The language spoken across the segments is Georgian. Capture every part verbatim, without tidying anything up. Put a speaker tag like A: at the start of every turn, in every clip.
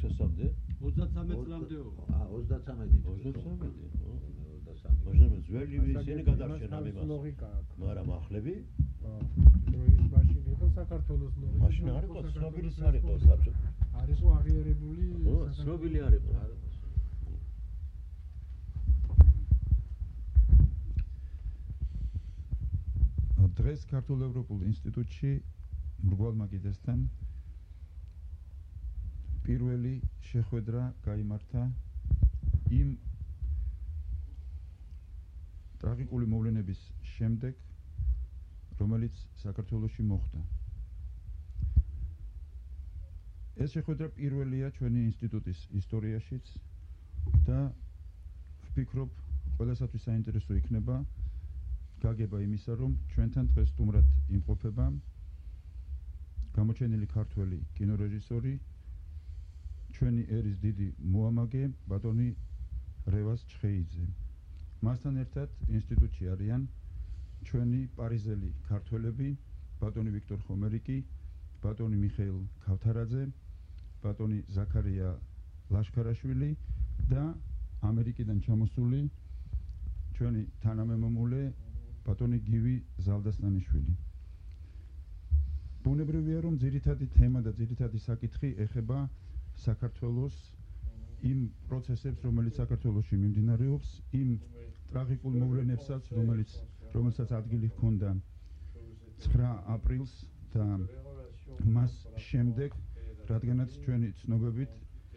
A: ექვსასამდე?
B: ოცდათამეტ წლამდეო.
C: აა ოცდათამეტი.
A: ოცდათამეტი.
C: ოცდათამეტი.
A: მაგრამ ძველი ისინი გადარჩენ ამ იმას. მაგრამ ახლები?
D: აა. ის მაშინ იყო საქართველოს ლოგიკა.
A: მაშინ არ იყო, ცნობილის არ იყო საბჭო.
D: არ იყო აღიარებული.
A: ო, ცნობილი არ იყო.
E: დღეს ქართულ ევროპულ ინსტიტუტში მრგვალმა კიდესთან პირველი შეხვედრა გაიმართა იმ ტრაგიკული მოვლენების შემდეგ, რომელიც საქართველოში მოხდა. ეს შეხვედრა პირველია ჩვენი ინსტიტუტის ისტორიაშიც და ვფიქრობ, ყველასათვის საინტერესო იქნება გაგება იმისა, რომ ჩვენთან დღეს სტუმრად იმყოფება გამოჩენილი ქართველი კინორეჟისორი, ჩვენი ერის დიდი მოამაგე ბატონი რევაზ ჩხეიძე. მასთან ერთად ინსტიტუტში არიან ჩვენი პარიზელი ქართველები, ბატონი ვიქტორ ხომერიკი, ბატონი მიხეილ ქავთარაძე, ბატონი ზაქარია ლაშქარაშვილი და ამერიკიდან ჩამოსული ჩვენი თანამემამულე ბატონი გივი ზალდასტანიშვილი. ბუნებრივია, რომ ძირითადი თემა და ძირითადი საკითხი ეხება საქართველოს იმ პროცესებს, რომელიც საქართველოში მიმდინარეობს, იმ ტრაგიკულ მოვლენებსაც, რომელიც რომელსაც ადგილი ჰქონდა ცხრა აპრილს და მას შემდეგ, რადგანაც ჩვენი ცნობებით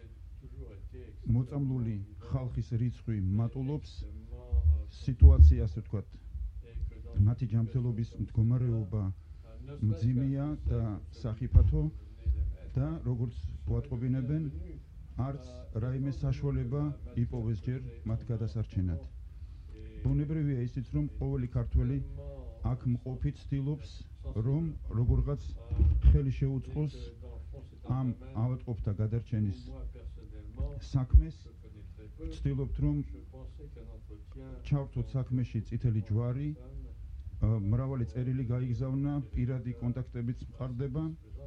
E: მოწამლული ხალხის რიცხვი მატულობს, სიტუაცია, ასე ვთქვათ, მათი ჯანმრთელობის მდგომარეობა მძიმეა და სახიფათო და როგორც ვატყობინებენ, არც რაიმე საშუალება იპოვეს ჯერ მათ გადასარჩენად. ბუნებრივია ისიც, რომ ყოველი ქართველი აქ მყოფი ცდილობს, რომ როგორღაც ხელი შეუწყოს ამ ავადმყოფთა გადარჩენის საქმეს, ცდილობთ, რომ ჩავთოთ საქმეში წითელი ჯვარი, მრავალი წერილი გაიგზავნა, პირადი კონტაქტებიც მყარდება,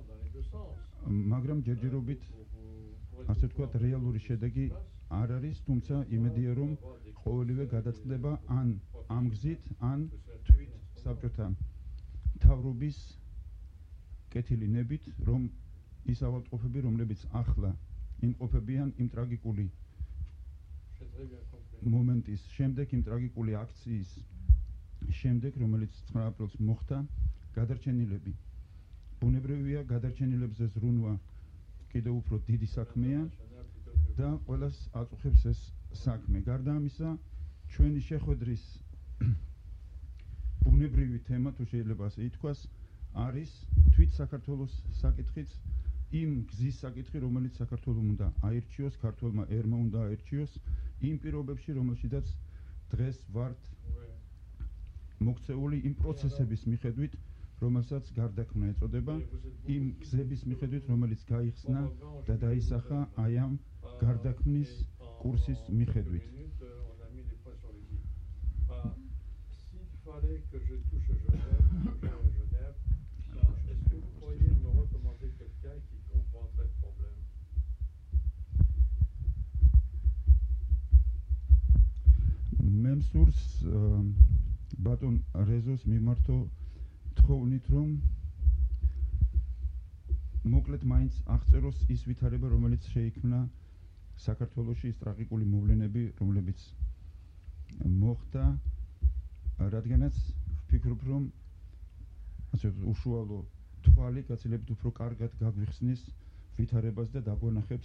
E: მაგრამ ჯერჯერობით, ასე ვთქვათ, რეალური შედეგი არ არის, თუმცა იმედია, რომ ყოველივე გადაწყდება ან ამ გზით, ან თვით საბჭოთა მთავრობის კეთილი ნებით, რომ ის ავადმყოფები, რომლებიც ახლა იმყოფებიან იმ ტრაგიკული მომენტის შემდეგ, იმ ტრაგიკული აქციის შემდეგ, რომელიც ცხრა აპრილს მოხდა, გადარჩენილები. ბუნებრივია, გადარჩენილებზე ზრუნვა კიდევ უფრო დიდი საქმეა და ყველას აწუხებს ეს საქმე. გარდა ამისა, ჩვენი შეხვედრის ბუნებრივი თემა, თუ შეიძლება ასე ითქვას, არის თვით საქართველოს საკითხიც, იმ გზის საკითხი, რომელიც საქართველოს უნდა აირჩიოს, ქართველმა ერმა უნდა აირჩიოს, იმ პირობებში, რომელშიდაც დღეს ვართ მოქცეული იმ პროცესების მიხედვით, რომელსაც გარდაქმნა ეწოდება, იმ გზების მიხედვით, რომელიც გაიხსნა და დაისახა აი ამ გარდაქმნის კურსის მიხედვით. მე მსურს ბატონ რეზოს მიმართო თხოვნით, რომ მოკლედ მაინც აღწეროს ის ვითარება, რომელიც შეიქმნა საქართველოში, ის ტრაგიკული მოვლენები, რომლებიც მოხდა, რადგანაც ვფიქრობ, რომ ასე უშუალო თვალი გაცილებით უფრო კარგად გაგვიხსნის ვითარებას და დაგვანახებს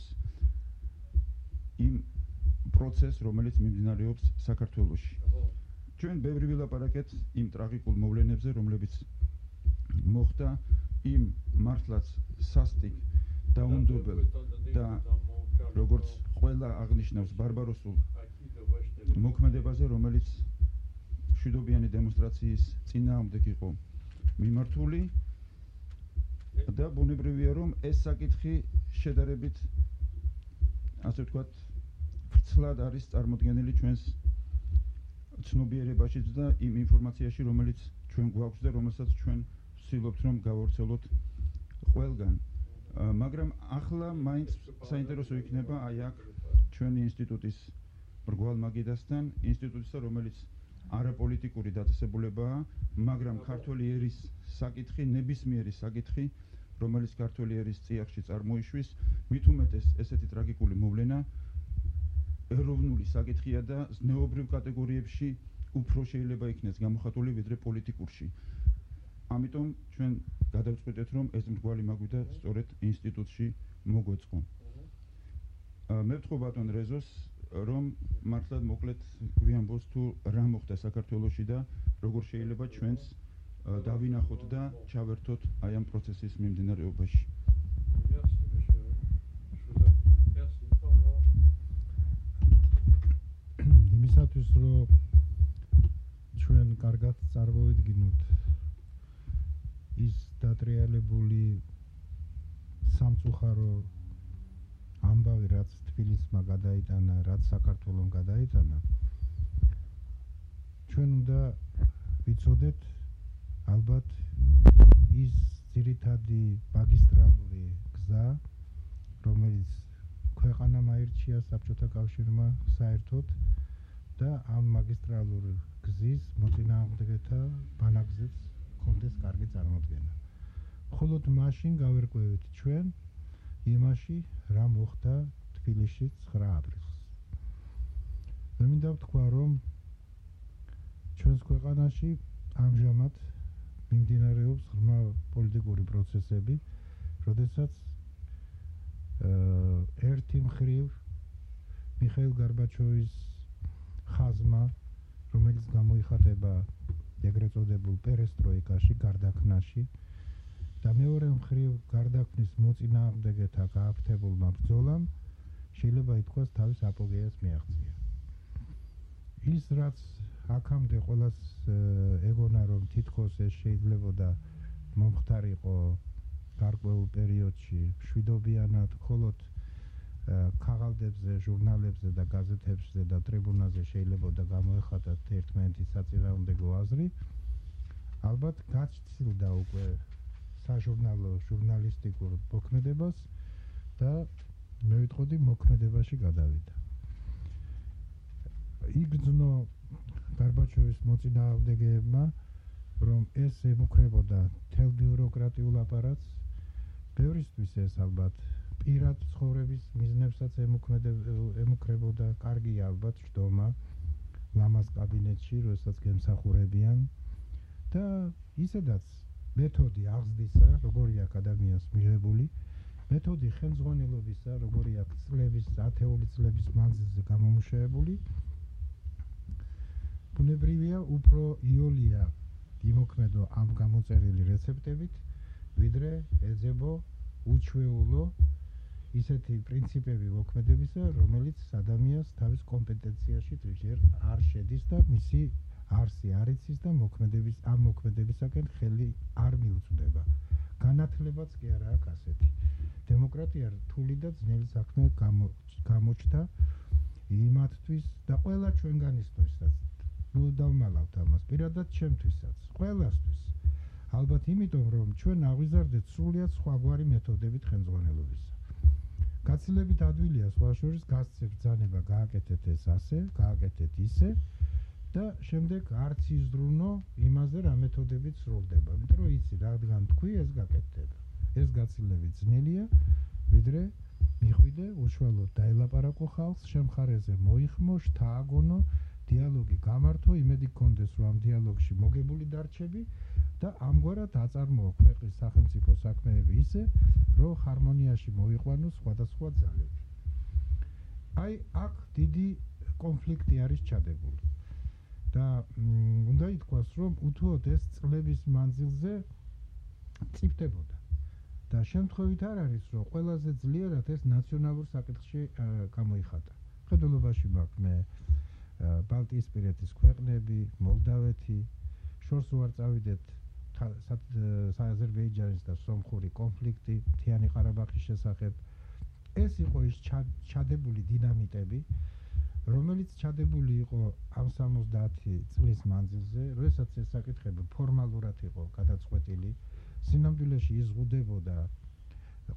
E: იმ პროცესს, რომელიც მიმდინარეობს საქართველოში. ჩვენ ბევრი ვილაპარაკეთ იმ ტრაგიკულ მოვლენებზე, რომლებიც მოხდა იმ მართლაც სასტიკ, დაუნდობელ და როგორც ყველა აღნიშნავს ბარბაროსულ მოქმედებაზე, რომელიც მშვიდობიანი დემონსტრაციის წინააღმდეგ იყო მიმართული და ბუნებრივია, რომ ეს საკითხი შედარებით, ასე ვთქვათ, ვრცლად არის წარმოდგენილი ჩვენს ცნობიერებაშიც და იმ ინფორმაციაში, რომელიც ჩვენ გვაქვს და რომელსაც ჩვენ ვცდილობთ, რომ გავავრცელოთ ყველგან. მაგრამ ახლა მაინც საინტერესო იქნება აი აქ ჩვენი ინსტიტუტის მრგვალ მაგიდასთან ინსტიტუტისა, რომელიც არაპოლიტიკური დაწესებულებაა, მაგრამ ქართველი ერის საკითხი, ნებისმიერი საკითხი, რომელიც ქართველი ერის წიაღში წარმოიშვის, მით უმეტეს ესეთი ტრაგიკული მოვლენა ეროვნული საკითხია და ზნეობრივ კატეგორიებში უფრო შეიძლება იქნეს გამოხატული ვიდრე პოლიტიკურში. ამიტომ ჩვენ გადავწყვეტეთ, რომ ეს მრგვალი მაგვიდა სწორედ ინსტიტუტში მოგვეწყო. მე ვთხოვ ბატონ რეზოს, რომ მართლად მოკლედ გვიამბოს თუ რა მოხდა საქართველოში და როგორ შეიძლება ჩვენს დავინახოთ და ჩავერთოთ აი ამ პროცესის მიმდინარეობაში.
B: იმისათვის, რომ ჩვენ კარგად წარმოვიდგინოთ ის დატრიალებული სამწუხარო ამბავი, რაც თბილისმა გადაიტანა, რაც საქართველომ გადაიტანა, ჩვენ უნდა ვიცოდეთ ალბათ ის ძირითადი მაგისტრალური გზა, რომელიც ქვეყანამ აირჩია საბჭოთა კავშირმა საერთოდ და ამ მაგისტრალური გზის მოწინააღმდეგეთა ბანაკზეც კონდეს კარგი წარმოდგენა. მხოლოდ მაშინ გავერკვევით ჩვენ იმაში, რა მოხდა თბილისში ცხრა აპრილს. მე მინდა ვთქვა, რომ ჩვენს ქვეყანაში ამჟამად მიმდინარეობს ღრმა პოლიტიკური პროცესები, როდესაც ერთი მხრივ მიხეილ გარბაჩოვის ხაზმა, რომელიც გამოიხატება ეგრეთ წოდებულ პერესტროიკაში, გარდაქმნაში და მეორე მხრივ გარდაქმნის მოწინააღმდეგეთა გააფთებულმა ბრძოლამ შეიძლება ითქვას თავის აპოგეას მიაღწია. ის რაც აქამდე ყველას ეგონა, რომ თითქოს ეს შეიძლებოდა მომხდარიყო გარკვეულ პერიოდში მშვიდობიანად, მხოლოდ ქაღალდებზე, ჟურნალებზე და გაზეთებზე და ტრიბუნაზე შეიძლებოდა გამოეხატათ ერთმანეთის საწინააღმდეგო აზრი, ალბათ გაცილდა უკვე საჟურნალო ჟურნალისტიკურ მოქმედებას და მე ვიტყოდი მოქმედებაში გადავიდა. იგრძნო გარბაჩოვის მოწინააღმდეგეებმა, რომ ეს ემუქრებოდა მთელ ბიუროკრატიულ აპარატს, ბევრისთვის ეს ალბათ პირად ცხოვრების მიზნებსაც ემუქრებოდა, კარგია ალბათ ჯდომა ლამაზ კაბინეტში, როდესაც გემსახურებიან და ისედაც მეთოდი აღზრდისა, როგორი აქვს ადამიანს მიღებული, მეთოდი ხელმძღვანელობისა, როგორი აქვს წლების, ათეული წლების მანძილზე გამომუშავებული, ბუნებრივია უფრო იოლია იმოქმედო ამ გამოწერილი რეცეპტებით, ვიდრე ეძებო უჩვეულო ისეთი პრინციპები მოქმედებისა, რომელიც ადამიანს თავის კომპეტენციაში ჯერ არ შედის და მისი არსი არ იცის და მოქმედების ამ მოქმედებისაკენ ხელი არ მიუწვდება. განათლებაც კი არა აქვს ასეთი. დემოკრატია რთული და ძნელი საქმე გამოჩნდა იმათთვის და ყველა ჩვენგანისთვისაც. ნუ დავმალავთ ამას, პირადად ჩემთვისაც, ყველასთვის. ალბათ იმიტომ, რომ ჩვენ აღვიზარდეთ სრულიად სხვაგვარი მეთოდებით ხელმძღვანელობისა. გაცილებით ადვილია სხვა შორის გასცემ ბრძანება გააკეთეთ ეს ასე, გააკეთეთ ისე და შემდეგ არც იზრუნო იმაზე რა მეთოდებით სრულდება. იმიტომ რომ იცი რადგან თქვი ეს გაკეთდება. ეს გაცილებით ძნელია, ვიდრე მიხვიდე უშუალოდ დაელაპარაკო ხალხს, შემხარეზე მოიხმო, შთააგონო, დიალოგი გამართო, იმედი გქონდეს რომ ამ დიალოგში მოგებული დარჩები და ამგვარად აწარმოო ქვეყნის სახელმწიფო საქმეები ისე, რომ ჰარმონიაში მოიყვანოს სხვადასხვა ძალები. აი აქ დიდი კონფლიქტი არის ჩადებული. და უნდა ითქვას, რომ უთუოდ ეს წლების მანძილზე წიფდებოდა. და შემთხვევით არ არის, რომ ყველაზე ძლიერად ეს ნაციონალურ საკითხში გამოიხატა. მხედველობაში მაქვს მე ბალტიისპირეთის ქვეყნები, მოლდავეთი, შორს უარ წავიდეთ აზერბაიჯანის და სომხური კონფლიქტი, მთიანი ყარაბაღის შესახებ. ეს იყო ის ჩადებული დინამიტები, რომელიც ჩადებული იყო ამ სამოცდაათი წლის მანძილზე, როდესაც ეს საკითხები ფორმალურად იყო გადაწყვეტილი, სინამდვილეში იზღუდებოდა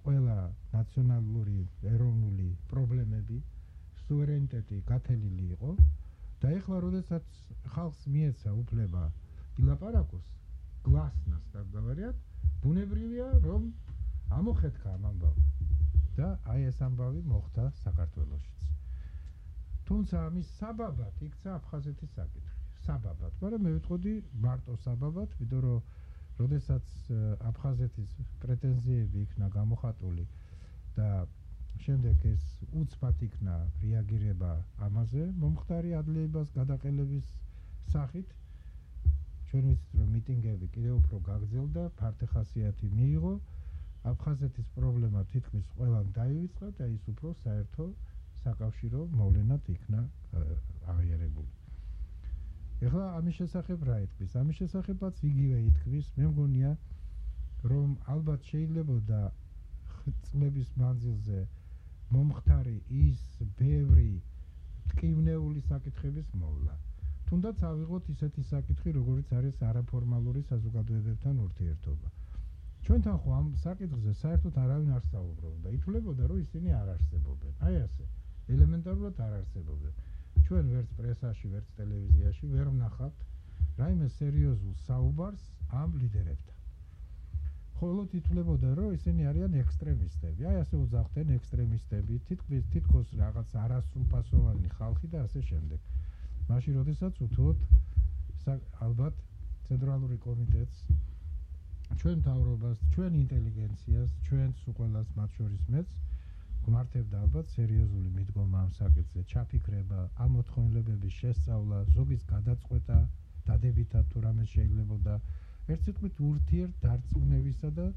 B: ყველა ნაციონალური ეროვნული პრობლემები სუვერენიტეტი გათელილი იყო და ეხლა როდესაც ხალხს მიეცა უფლება ილაპარაკოს გლასნას დაგვარიათ ბუნებრივია რომ ამოხეთქა ამ ამბავმა და აი ეს ამბავი მოხდა საქართველოშიც თუმცა ამის საბაბად იქცა აფხაზეთის საკითხი საბაბად მაგრამ მე ვიტყოდი მარტო საბაბად ვიდრე რომ როდესაც აფხაზეთის პრეტენზიები იქნა გამოხატული და შემდეგ ეს უცბად იქნა რეაგირება ამაზე მომხდარი ადლეებას გადაყენების სახით ჩვენ ვიცით რომ მიტინგები კიდევ უფრო გაგრძელდა ფართეხასიათი მიიღო აფხაზეთის პრობლემა თითქმის ყველამ დაივიწყა და ის უფრო საერთო საკავშირო მოვლენად იქნა აღიარებული ეხლა ამის შესახებ რა ითქვის? ამის შესახებაც იგივე ითქვის. მე მგონია რომ ალბათ შეიძლებოდა წლების მანძილზე მომხდარი ის ბევრი ტკივნეული საკითხების მოვლა. თუნდაც ავიღოთ ისეთი საკითხი, როგორიც არის არაფორმალური საზოგადოებებთან ურთიერთობა. ჩვენთან ხო ამ საკითხზე საერთოდ არავინ არ საუბრობდა. ითვლებოდა რომ ისინი არ არსებობენ. აი ასე. ელემენტარულად არ არსებობენ. ჩვენ ვერც პრესაში, ვერც ტელევიზიაში ვერ ვნახავთ რაიმე სერიოზულ საუბარს ამ ლიდერებთან. ხოლო ითვლებოდა რომ ისინი არიან ექსტრემისტები. აი ასე უძახდნენ ექსტრემისტები, თითქმის თითქოს რაღაც არასრულფასოვანი ხალხი და ასე შემდეგ. მაშინ როდესაც უთუოდ ალბათ ცენტრალური კომიტეტს ჩვენ მთავრობას, ჩვენ ინტელიგენციას, ჩვენს უყველას მათ შორის მეც გვმართებდა ალბათ სერიოზული მიდგომა ამ საკითხზე, ჩაფიქრება, ამ მოთხოვნილებების შესწავლა, ზოგის გადაწყვეტა, დადებითად თუ რამე შეიძლებოდა ერთ სიტყვით ურთიერთ დარწმუნებისა და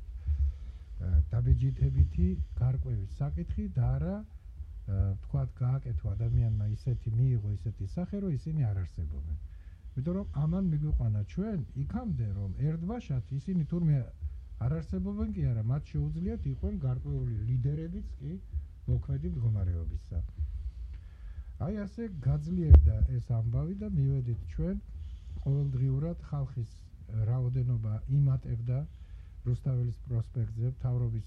B: დაბეჯითებითი გარკვევის საკითხი და არა თქვათ გააკეთო ადამიანმა ისეთი მიიღო ისეთი სახე, რომ ისინი არ არსებობენ. იმიტომ რომ ამან მიგვიყვანა ჩვენ იქამდე რომ ერთბაშად ისინი თურმე არ არსებობენ კი არა, მათ შეუძლიათ იყვნენ გარკვეული ლიდერებიც კი მოქმედი მდგომარეობისა. აი ასე გაძლიერდა ეს ამბავი და მივედით ჩვენ ყოველდღიურად ხალხის რაოდენობა იმატებდა რუსთაველის პროსპექტზე მთავრობის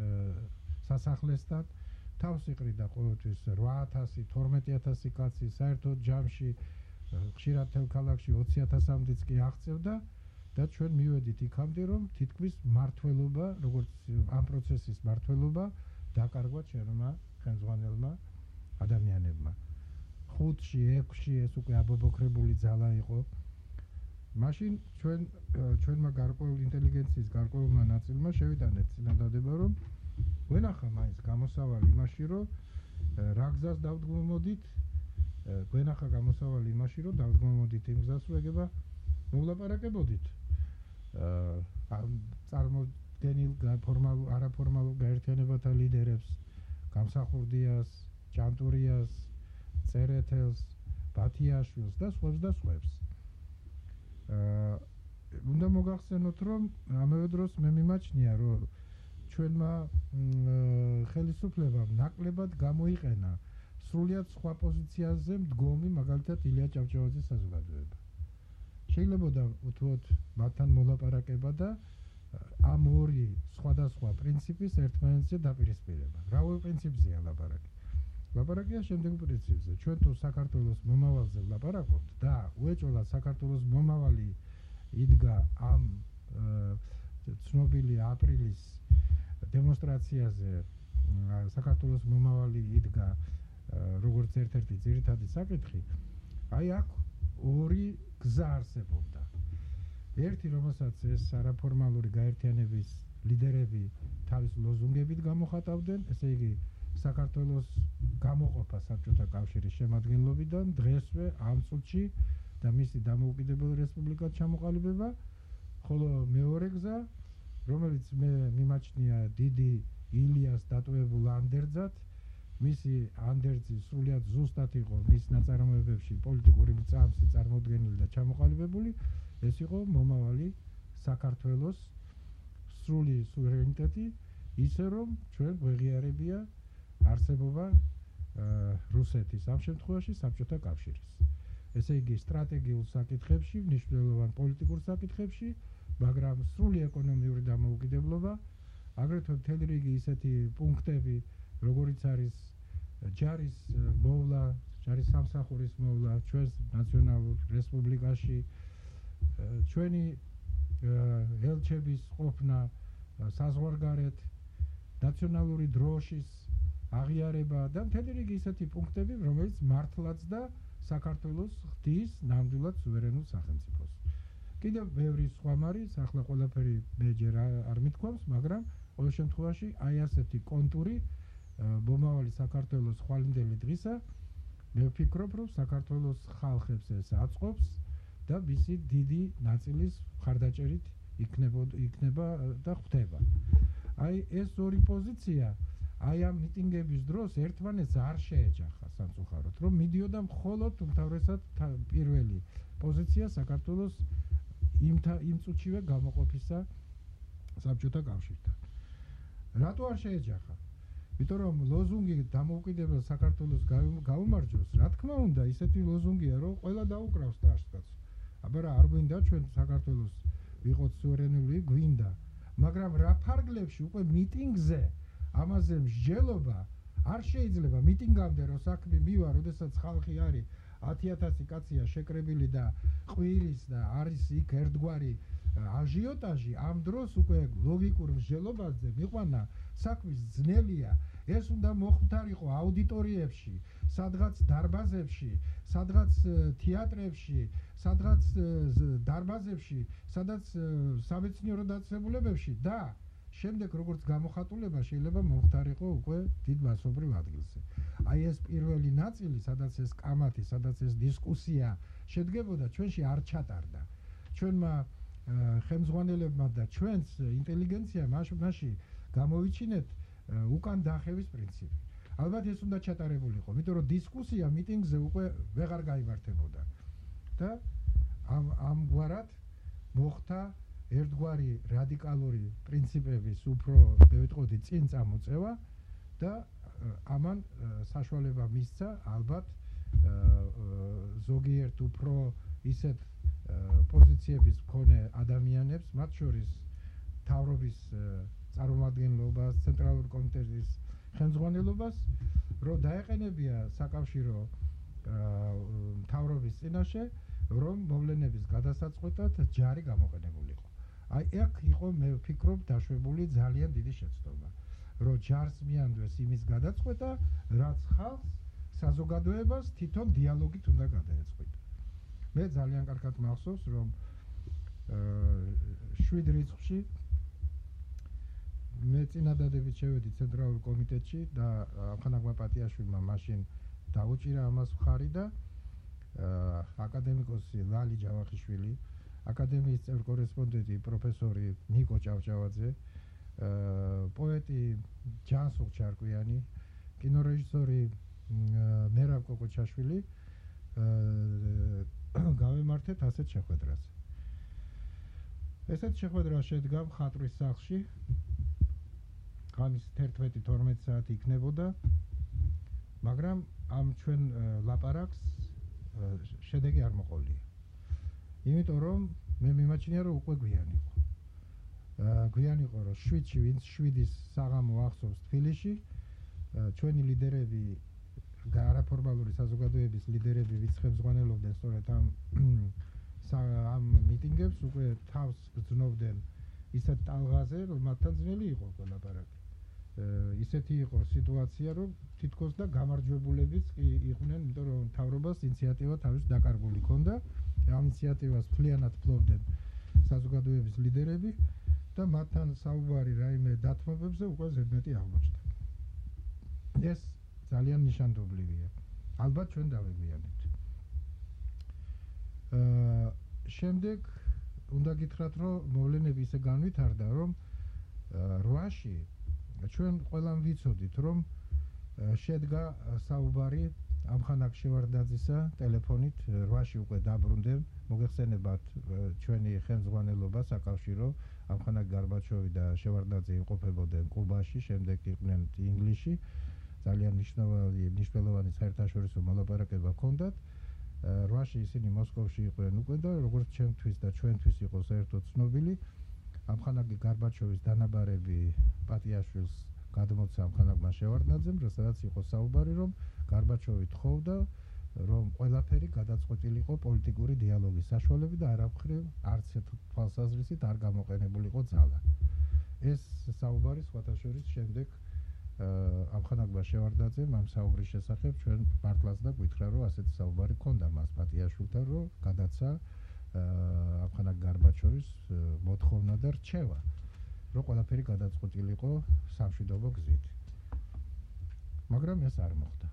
B: სასახლესთან თავს იყრიდა ყოველთვის რვა ათასი თორმეტი ათასი კაცი საერთოდ ჯამში ხშირად თელ ქალაქში ოცი ათასამდეც კი აღწევდა და ჩვენ მივედით იქამდე რომ თითქმის მართლობა როგორც ამ პროცესის მართლობა დაკარგვა ჩვენმა ხელმძღვანელმა ადამიანებმა. ხუთში, ექვსში ეს უკვე აბობოქრებული ძალა იყო. მაშინ ჩვენ ჩვენმა გარკვეულ ინტელიგენციის გარკვეულმა ნაწილმა შევიტანეთ წინადადება რომ გვენახა მაინც გამოსავალი იმაში რომ რა გზას დავდგმობოდით გვენახა გამოსავალი იმაში რომ დავდგმობოდით იმ გზას რომ ეგება მოვლაპარაკებოდით წარმოდგენილ ფორმალურ არაფორმალურ გაერთიანებათა ლიდერებს გამსახურდიას, ჭანტურიას, წერეთელს, ბათიაშვილს და სხვებს და სხვებს. უნდა მოგახსენოთ რომ ამავე დროს მე მიმაჩნია რომ ჩვენმა ხელისუფლებამ ნაკლებად გამოიყენა სრულიად სხვა პოზიციაზე მდგომი მაგალითად ილია ჭავჭავაძის საზოგადოება. შეიძლებოდა უთუოდ მათთან მოლაპარაკება და ამ ორი სხვადასხვა პრინციპის ერთმანეთზე დაპირისპირება. რა ორი პრინციპზეა ლაპარაკი? ლაპარაკია შემდეგ პრინციპზე. ჩვენ თუ საქართველოს მომავალზე ვლაპარაკობთ და უეჭველად საქართველოს მომავალი იდგა ამ ცნობილი აპრილის დემონსტრაციაზე საქართველოს მომავალი იდგა როგორც ერთ-ერთი ძირითადი საკითხი, აი აქ ორი გზა არსებობდა. ერთი რომელსაც ეს არაფორმალური გაერთიანების ლიდერები თავის ლოზუნგებით გამოხატავდნენ, ესე იგი საქართველოს გამოყოფა საბჭოთა კავშირის შემადგენლობიდან დღესვე ამ წუთში და მისი დამოუკიდებელ რესპუბლიკად ჩამოყალიბება, ხოლო მეორე გზა, რომელიც მე მიმაჩნია დიდი ილიას დატოვებულ ანდერძად, მისი ანდერძი სრულიად ზუსტად იყო მის ნაწარმოებებში პოლიტიკური მრწამსი წარმოდგენილი და ჩამოყალიბებული, ეს იყო მომავალი საქართველოს სრული სუვერენიტეტი, ისე რომ ჩვენ გვეღიარებია არსებობა რუსეთის, ამ შემთხვევაში საბჭოთა კავშირის. ესე იგი სტრატეგიულ საკითხებში, მნიშვნელოვან პოლიტიკურ საკითხებში, მაგრამ სრული ეკონომიური დამოუკიდებლობა აგრეთვე მთელი რიგი ისეთი პუნქტები, როგორიც არის ჯარის მოვლა, ჯარის სამსახურის მოვლა ჩვენს ნაციონალურ რესპუბლიკაში, ჩვენი ელჩების ყოფნა საზღვარგარეთ, ნაციონალური დროშის აღიარება და მთელი რიგი ისეთი პუნქტები, რომელიც მართლაც და საქართველოს ხდის ნამდვილად სუვერენულ სახელმწიფოს. კიდევ ბევრი სხვა არის, ახლა ყველაფერი მე ჯერ არ მithქვამს, მაგრამ ყოველ შემთხვევაში აი ასეთი კონტური მომავალი საქართველოს ხვალინდელი დღისა მე ვფიქრობ, რომ საქართველოს ხალხებს ეს აწყობს და მისი დიდი ნაწილის მხარდაჭერით იქნება და ხვდება. აი ეს ორი პოზიცია აი ამ მიტინგების დროს ერთმანეთს არ შეეჯახა სამწუხაროდ, რომ მიდიოდა მხოლოდ უმთავრესად პირველი პოზიცია საქართველოს იმ იმ წუთშივე გამოყოფისა საბჭოთა კავშირთან. რატო არ შეეჯახა? იმიტომ რომ ლოზუნგი დამოუკიდებელ საქართველოს გაუმარჯოს, რა თქმა უნდა, ისეთი ლოზუნგია, რომ ყველა დაუკრავს ტაშტკაც. აბა რა არ გვინდა ჩვენ საქართველოს ვიყოთ სუვერენული, გვინდა, მაგრამ რა ფარგლებში უკვე მიტინგზე ამაზე მსჯელობა არ შეიძლება. მიტინგამდე რომ საქმე მივა, როდესაც ხალხი არის ათი ათასი კაცია შეკრებილი და ყვირის და არის იქ ერთგვარი აჟიოტაჟი, ამ დროს უკვე ლოგიკურ მსჯელობაზე მიყვანა საქმის ძნელია. ეს უნდა მოხდარიყო აუდიტორიებში, სადღაც დარბაზებში, სადღაც თეატრებში, სადღაც დარბაზებში, სადაც სამეცნიერო დაწესებულებებში და შემდეგ როგორც გამოხატულება შეიძლება მოხდარიყო უკვე დიდ მასობრივ ადგილზე. აი ეს პირველი ნაწილი, სადაც ეს კამათი, სადაც ეს დისკუსია შედგებოდა, ჩვენში არ ჩატარდა. ჩვენმა ხელმძღვანელებმა და ჩვენს ინტელიგენციამ მაშინ გამოვიჩინეთ უკან დახევის პრინციპი. ალბათ ეს უნდა ჩატარებულიყო, იმიტომ რომ დისკუსია მიტინგზე უკვე ვეღარ გაიმართებოდა. და ამ ამგვარად მოხდა ერთგვარი რადიკალური პრინციპების უფრო მე ვიტყოდი წინ წამოწევა და ამან საშუალება მისცა ალბათ ზოგიერთ უფრო ისეთ პოზიციების მქონე ადამიანებს, მათ შორის მთავრობის წარმომადგენლობას, ცენტრალური კომიტეტის ხელმძღვანელობას, რომ დაეყენებია საკავშირო მთავრობის წინაშე, რომ მოვლენების გადასაწყვეტად ჯარი გამოყენებულიყო. აი აქ იყო მე ვფიქრობ დაშვებული ძალიან დიდი შეცდომა, რომ ჯარს მიანდვეს იმის გადაწყვეტა, რაც ხალხს, საზოგადოებას თვითონ დიალოგით უნდა გადაეწყვეტა. მე ძალიან კარგად მახსოვს, რომ შვიდ რიცხვში მე წინადადებით შევედი ცენტრალურ კომიტეტში და ამხანაგმა პატიაშვილმა მაშინ დაუჭირა ამას მხარი და აკადემიკოსი ლალი ჯავახიშვილი, აკადემიის წევრ კორესპონდენტი პროფესორი ნიკო ჭავჭავაძე, პოეტი ჯანსუღ ჩარკვიანი, კინორეჟისორი მერაბ კოკოჩაშვილი გავემართეთ ასეთ შეხვედრას. ესეთ შეხვედრა შედგა მხატვრის სახლში, ღამის თერთმეტი თორმეტი საათი იქნებოდა, მაგრამ ამ ჩვენ ლაპარაკს შედეგი არ მოყოლია. იმიტომ რომ მე მიმაჩნია, რომ უკვე გვიან იყო. გვიან იყო, რომ შვიდში ვინც შვიდის საღამო ახსოვს თბილისში, ჩვენი ლიდერები და არაფორმალური საზოგადოების ლიდერები, ვინც ხელმძღვანელობდნენ სწორედ ამ ამ მიტინგებს, უკვე თავს გრძნობდნენ ისეთ ტალღაზე, რომ მათთან ძნელი იყო ლაპარაკი. ისეთი იყო სიტუაცია, რომ თითქოს და გამარჯვებულებიც კი იყვნენ, იმიტომ რომ მთავრობას ინიციატივა თავის დაკარგული ჰქონდა. ამ ინიციატივას მთლიანად ფლობდნენ საზოგადოების ლიდერები და მათთან საუბარი რაიმე დათმობებზე უკვე ზედმეტი აღმოჩნდა. ეს ძალიან ნიშანდობლივია. ალბათ ჩვენ დავეგვიანებთ. აა შემდეგ უნდა გითხრათ, რომ მოვლენები ისე განვითარდა, რომ რვაში ჩვენ ყველამ ვიცოდით, რომ შედგა საუბარი ამხანაგ შევარდნაძისა ტელეფონით რვაში უკვე დაბრუნდნენ, მოგეხსენებათ ჩვენი ხელმძღვანელობა საკავშირო, ამხანაგ გარბაჩოვი და შევარდნაძე იმყოფებოდნენ კუბაში, შემდეგ იყვნენ ინგლისში. ძალიან მნიშვნელოვანი მნიშვნელოვანი საერთაშორისო მოლაპარაკება ჰქონდათ. რვაში ისინი მოსკოვში იყვნენ უკვე და როგორც ჩემთვის და ჩვენთვის იყო საერთოდ ცნობილი, ამხანაგი გარბაჩოვის დანაბარები პატიაშვილს გადმოცა ამხანაგმა შევარდნაძემ, სადაც იყო საუბარი, რომ გარბაჩოვი თხოვდა, რომ ყველაფერი გადაწყვეტილიყო პოლიტიკური დიალოგის საშუალებით და არამხრივ არც ერთ თვალსაზრისით არ გამოყენებულიყო ძალა. ეს საუბარი სხვათა შორის შემდეგ ამხანაგმა შევარდნაძემ ამ საუბრის შესახებ ჩვენ მართლაც და გითხრა, რომ ასეთი საუბარი ჰქონდა მას პატიაშვილთან, რომ გადაცა ამხანაგ გარბაჩოვის მოთხოვნა და რჩევა, რომ ყველაფერი გადაწყვეტილიყო სამშვიდობო გზით. მაგრამ ეს არ მოხდა.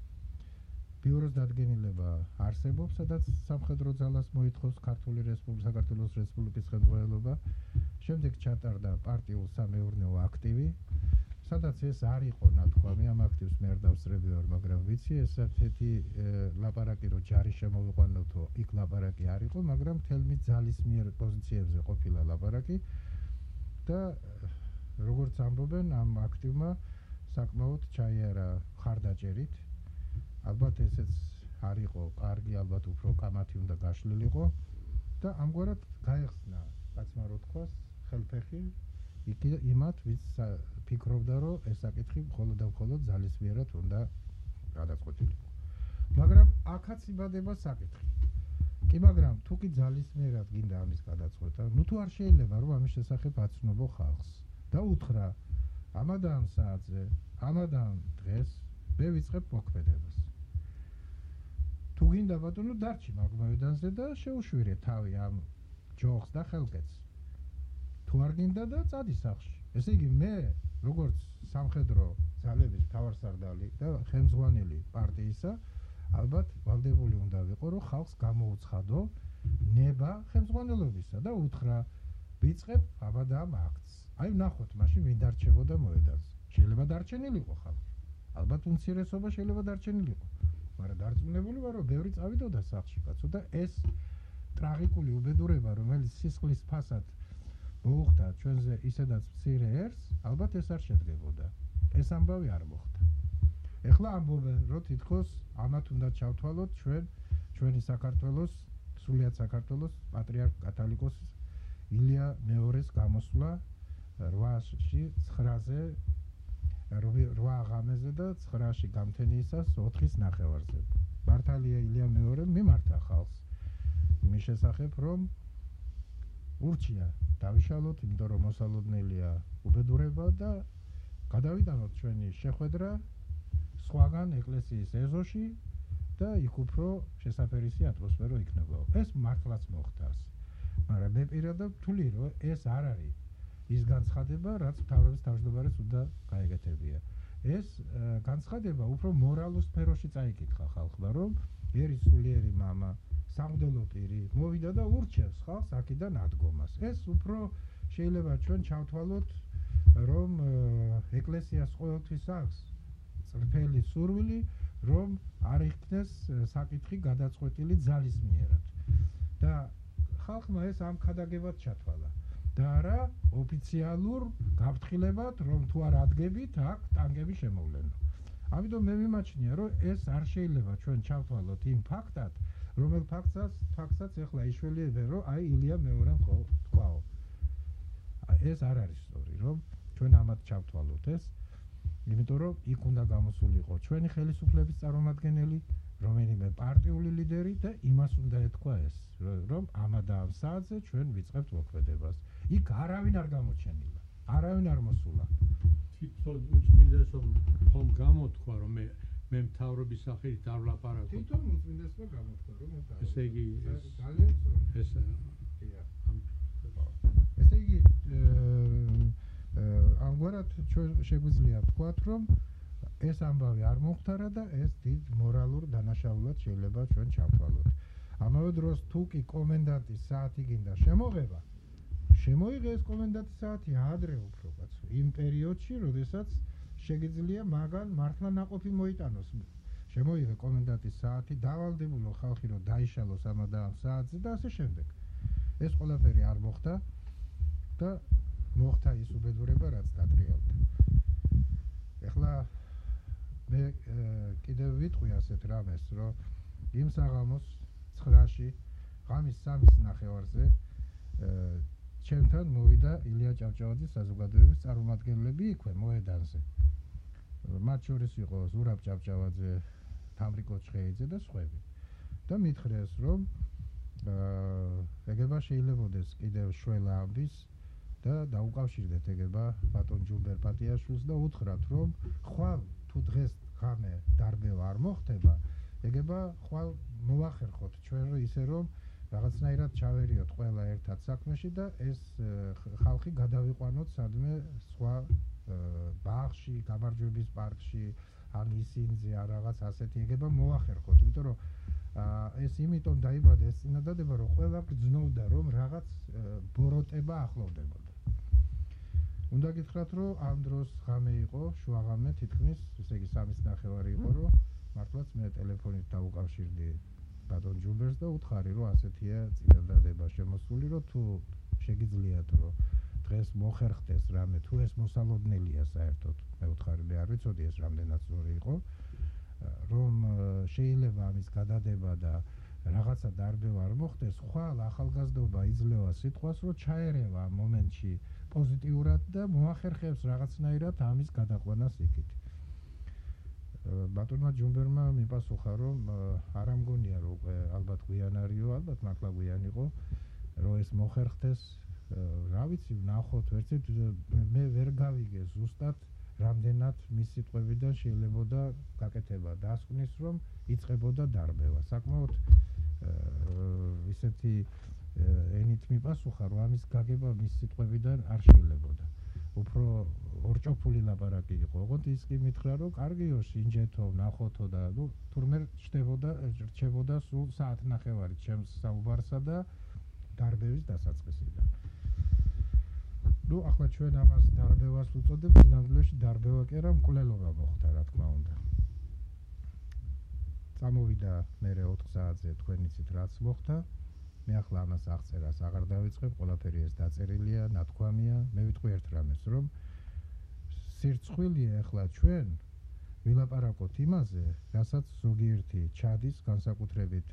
B: ბიუროს დადგენილება არსებობს, სადაც სამხედრო ძალას მოითხოვს ქართული რესპუბლიკის საქართველოს რესპუბლიკის ხელმძღვანელობა. შემდეგ ჩატარდა პარტიულ-სამეურნეო აქტივი, სადაც ეს არ იყო ნათქვამი, ამ აქტივს მე არ დავსწრები ვარ, მაგრამ ვიცი, ეს ერთ-ერთი ლაპარაკი, რომ ჯარი შემოვიყვანოთო, იქ ლაპარაკი არ იყო, მაგრამ მთელი ძალის მიერ პოზიციებზე ყოფილა ლაპარაკი და როგორც ამბობენ, ამ აქტივმა საკმაოდ ჩაიარა ხარდაჭერით. ალბათ ესეც არ იყო კარგი, ალბათ უფრო კამათი უნდა გაშლილიყო და ამგვარად გაეხსნა კაცმა რო თქვას ხელფეხი იქ იმათ, ვინც ფიქრობდა, რომ ეს საკითხი მხოლოდ და მხოლოდ ძალის მიერად უნდა გადაწყვეტილიყო. მაგრამ აქაც იბადება საკითხი. კი, მაგრამ თუ კი ძალის მიერად გინდა ამის გადაწყვეტა, ნუ თუ არ შეიძლება რომ ამის შესახებ აცნობო ხალხს და უთხრა ამადა ამ საათზე, ამადა ამ დღეს მე ვიწყებ მოქმედებას. თუ გინდა ბატონო დარჩი მაგმავიდანზე და შეუშვირე თავი ამ ჯოხს და ხელკეთს. თუ არ გინდა და წადი სახლში. ესე იგი მე როგორც სამხედრო ძალების მთავარსარდალი და ხელმძღვანელი პარტიისა, ალბათ ვალდებული უნდა ვიყო, რომ ხალხს გამოუცხადო ნება ხელმძღვანელობისა და უთხრა ვიწყებ ამადა ამ აქტს. აი ვნახოთ მაშინ ვინ დარჩებოდა მოედანზე. შეიძლება დარჩენილიყო ხალხი. ალბათ უმცირესობა შეიძლება დარჩენილიყო. მაგრამ დარწმუნებული ვარ, რომ ბევრი წავიდოდა სახლში კაცო და ეს ტრაგიკული უბედურება, რომელიც სისხლის ფასად მოუხდა ჩვენზე ისედაც მცირე ერს, ალბათ ეს არ შედგებოდა. ეს ამბავი არ მოხდა. ეხლა ამბობენ, რომ თითქოს ამათ უნდა ჩავთვალოთ ჩვენ ჩვენი საქართველოს, სრულიად საქართველოს პატრიარქ კათოლიკოს ილია მეორეს გამოსვლა რვაში ცხრაზე რვა ღამეზე და ცხრაში გამთენიისას ოთხის ნახევარზე. მართალია ილია მეორე მიმართა ხალხს იმის შესახებ, რომ ურჩია დავიშალოთ, იმიტომ რომ მოსალოდნელია უბედურება და გადავიტანოთ ჩვენი შეხვედრა სხვაგან ეკლესიის ეზოში და იქ უფრო შესაფერისი ატმოსფერო იქნება. ეს მართლაც მოხდა. მაგრამ მე პირადად ვთვლი, რომ ეს არ არის ის განცხადება, რაც მთავრობის თავმჯდომარეს უნდა გაეკეთებია. ეს განცხადება უფრო მორალურ სფეროში წაიკითხა ხალხმა, რომ ერის სულიერი მამა, სამღვდელო პირი მოვიდა და ურჩევს ხალხს აქედან ადგომას. ეს უფრო შეიძლება ჩვენ ჩავთვალოთ, რომ ეკლესიას ყოველთვის აქვს წრფელი სურვილი, რომ არ იქნეს საკითხი გადაწყვეტილი ძალის მიერად. და ხალხმა ეს ამ ქადაგებად ჩათვალა. და არა ოფიციალურ გაფრთხილებად, რომ თუ არ ადგებით, აქ ტანგები შემოვლენო. ამიტომ მე მიმაჩნია, რომ ეს არ შეიძლება ჩვენ ჩავთვალოთ იმ ფაქტად, რომელ ფაქტსაც ფაქტსაც ეხლა იშველიებენ, რომ აი ილია მეორემ ხო თქვაო. ეს არ არის სწორი, რომ ჩვენ ამათ ჩავთვალოთ ეს, იმიტომ რომ იქ უნდა გამოსულიყო ჩვენი ხელისუფლების წარმომადგენელი, რომელიმე პარტიული ლიდერი და იმას უნდა ეთქვა ეს, რომ ამადა ამ საათზე ჩვენ ვიწყებთ მოქმედებას. იქ არავინ არ გამოჩენილა, არავინ არ მოსულა.
A: თვითონ უწმინდესობ ხომ გამოთქვა, რომ მე მე მთავრობის სახელით არ ვლაპარაკობ.
B: თვითონ უწმინდესმა გამოთქვა, რომ მე მთავრობის.
A: ესე იგი
B: ძალიან სწორი.
A: ეს
B: ესე იგი ამგვარად ჩვენ შეგვიძლია ვთქვათ, რომ ეს ამბავი არ მომხდარა და ეს დიდ მორალურ დანაშაულად შეიძლება ჩვენ ჩავთვალოთ. ამავე დროს თუ კი კომენდანტის საათი გინდა შემოღება, შემოიღეს კომენდანტის საათი ადრე უფრო კაცო, იმ პერიოდში, როდესაც შეგიძლია მაგან მართლა ნაყოფი მოიტანოს. შემოიღე კომენდანტის საათი, დავალდებულო ხალხი რომ დაიშალოს ამადა ამ საათზე და ასე შემდეგ. ეს ყველაფერი არ მოხდა და მოხდა ის უბედურება, რაც დატრიალდა. ეხლა მე კიდევ ვიტყვი ასეთ რამეს, რომ იმ საღამოს ცხრაში ღამის სამის ნახევარზე ჩემთან მოვიდა ილია ჭავჭავაძის საზოგადოების წარმომადგენლები იქვე მოედანზე. მათ შორის იყო ზურაბ ჭავჭავაძე, თამრიკო ჩხეიძე და სხვები. და მითხრეს, რომ ეგება შეიძლებაოდეს კიდევ შველა ამბის და დაუკავშირდეთ ეგება ბატონ ჯუმბერ პატიაშვილს და უთხრათ, რომ ხვალ თუ დღეს ღამე დარბევა არ მოხდება, ეგება ხვალ მოვახერხოთ ჩვენ ისე რომ რაღაცნაირად ჩავერიოთ ყველა ერთად საქმეში და ეს ხალხი გადავიყვანოთ სადმე სხვა ბაღში, გამარჯვების პარკში, ან ისინზე ან რაღაც ასეთი ეგება მოვახერხოთ, იმიტომ რომ ეს იმიტომ დაიბადა ეს წინადადება, რომ ყველა გრძნობდა, რომ რაღაც ბოროტება ახლოვდებოდა. უნდა გითხრათ, რომ ამ დროს ღამე იყო, შუაღამე თითქმის, ესე იგი სამის ნახევარი იყო, რომ მართლაც მე ტელეფონით დავუკავშირდი ბატონ ჯუმბერს და უთხარი, რომ ასეთია წინადადება შემოსული, რომ თუ შეგიძლიათ, რომ დღეს მოხერხდეს რამე, თუ ეს მოსალოდნელია საერთოდ, მე უთხარი, მე არ ვიცოდი ეს რამდენად სწორი იყო, რომ შეიძლება ამის გადადება და რაღაცა დარბევა არ მოხდეს, ხვალ ახალგაზრდობა იძლევა სიტყვას, რომ ჩაერევა ამ მომენტში პოზიტიურად და მოახერხებს რაღაცნაირად ამის გადაყვანას იქით. ბატონმა ჯუმბერმა მიპასუხა, რომ არ ამგონია, რომ უკვე ალბათ გვიან არისო, ალბათ მართლა გვიან იყო, რომ ეს მოხერხდეს, რა ვიცი, ვნახოთ, ვერცით მე ვერ გავიგე ზუსტად რამდენად მის სიტყვებიდან შეიძლებოდა გაკეთება დასკვნის, რომ იწყებოდა დარბევა. საკმაოდ ისეთი ენით მიპასუხა, რომ ამის გაგება მის სიტყვებიდან არ შეიძლებოდა. უფრო ორჭოფული ლაპარაკი იყო. ოღონდ ის კი მითხრა, რომ კარგიო, სინჯეთო, ვნახოთო და ნუ თურმე რჩებოდა რჩებოდა სულ საათნახევარი ჩემს საუბარსა და დარბევის დასაწყისიდან. ნუ ახლა ჩვენ ამას დარბევას უწოდებთ, სინამდვილეში დარბევა კი არა, მკვლელობა მოხდა, რა თქმა უნდა. წამოვიდა მერე ოთხ საათზე თქვენ იცით რაც მოხდა. მე ახლა ამას აღწერას აღარ დავიწყებ, ყველაფერი ეს დაწერილია, ნათქვამია. მე ვიტყვი ერთ რამეს, რომ სირცხვილია ახლა ჩვენ ვილაპარაკოთ იმაზე, რასაც ზოგიერთი ჩადის, განსაკუთრებით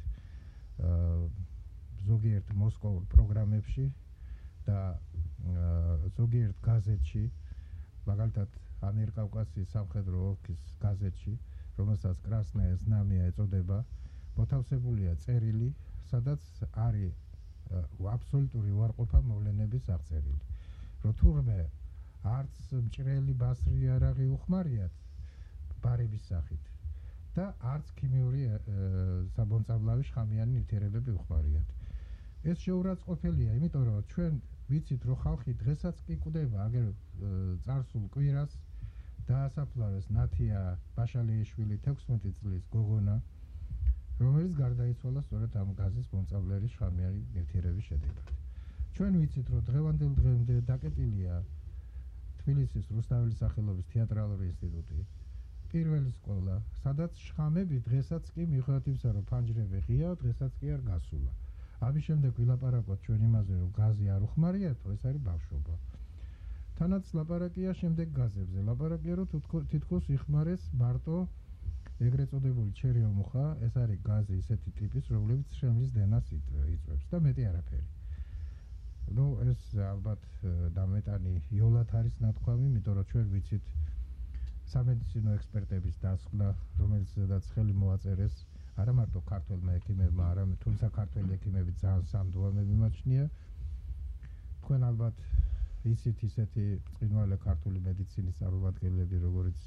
B: ზოგიერთ მოსკოვურ პროგრამებში და ზოგიერთ გაზეთში, მაგალითად ამიერკავკასიის სამხედრო ოლქის გაზეთში, რომელსაც კრასნაია ზნამია ეწოდება, მოთავსებულია წერილი, სადაც არის აბსოლუტური უარყოფა მოვლენების აღწერილი. რომ თურმე არც მჭრელი ბასრი იარაღი უხმარიათ ბარების სახით და არც ქიმიური საბონწაბლავი შხამიანი ნივთიერებები უხმარიათ. ეს შეურაცხყოფელია, იმიტომ რომ ჩვენ ვიცით, რომ ხალხი დღესაც კი კვდება აგერ წარსულ კვირას დაასაფლავეს ნათია ბაშალიეშვილი თექვსმეტი წლის გოგონა, რომელიც გარდაიცვალა სწორედ ამ გაზის მომწავლერის შხამიანი ნივთიერების შედეგად. ჩვენ ვიცით, რომ დღევანდელ დღემდე დაკეტილია თბილისის რუსთაველის სახელობის თეატრალური ინსტიტუტი, პირველი სკოლა, სადაც შხამები დღესაც კი მიუხედავად იმისა, რომ ფანჯრები ღია, დღესაც კი არ გასულა. ამის შემდეგ ვილაპარაკოთ ჩვენ იმაზე, რომ გაზი არ უხმარიათო, ეს არის ბავშვობა. თანაც ლაპარაკია შემდეგ გაზებზე. ლაპარაკია, რომ თითქოს იხმარეს მარტო ეგრეთ წოდებული ჩერიო მუხა, ეს არის გაზი ისეთი ტიპის, რომლებიც შრემლის დენას იწვევს და მეტი არაფერი. ნუ ეს ალბათ დამეტანი იოლად არის ნათქვამი, იმიტომ რომ ჩვენ ვიცით სამედიცინო ექსპერტების დასკვნა, რომელზედაც ხელი მოაწერეს არა მარტო ქართველმა ექიმებმა, არამედ თუმცა ქართველი ექიმები ძალიან სამდუამე მიმაჩნია. თქვენ ალბათ იცით ისეთი ბრწყინვალე ქართული მედიცინის წარმომადგენლები, როგორც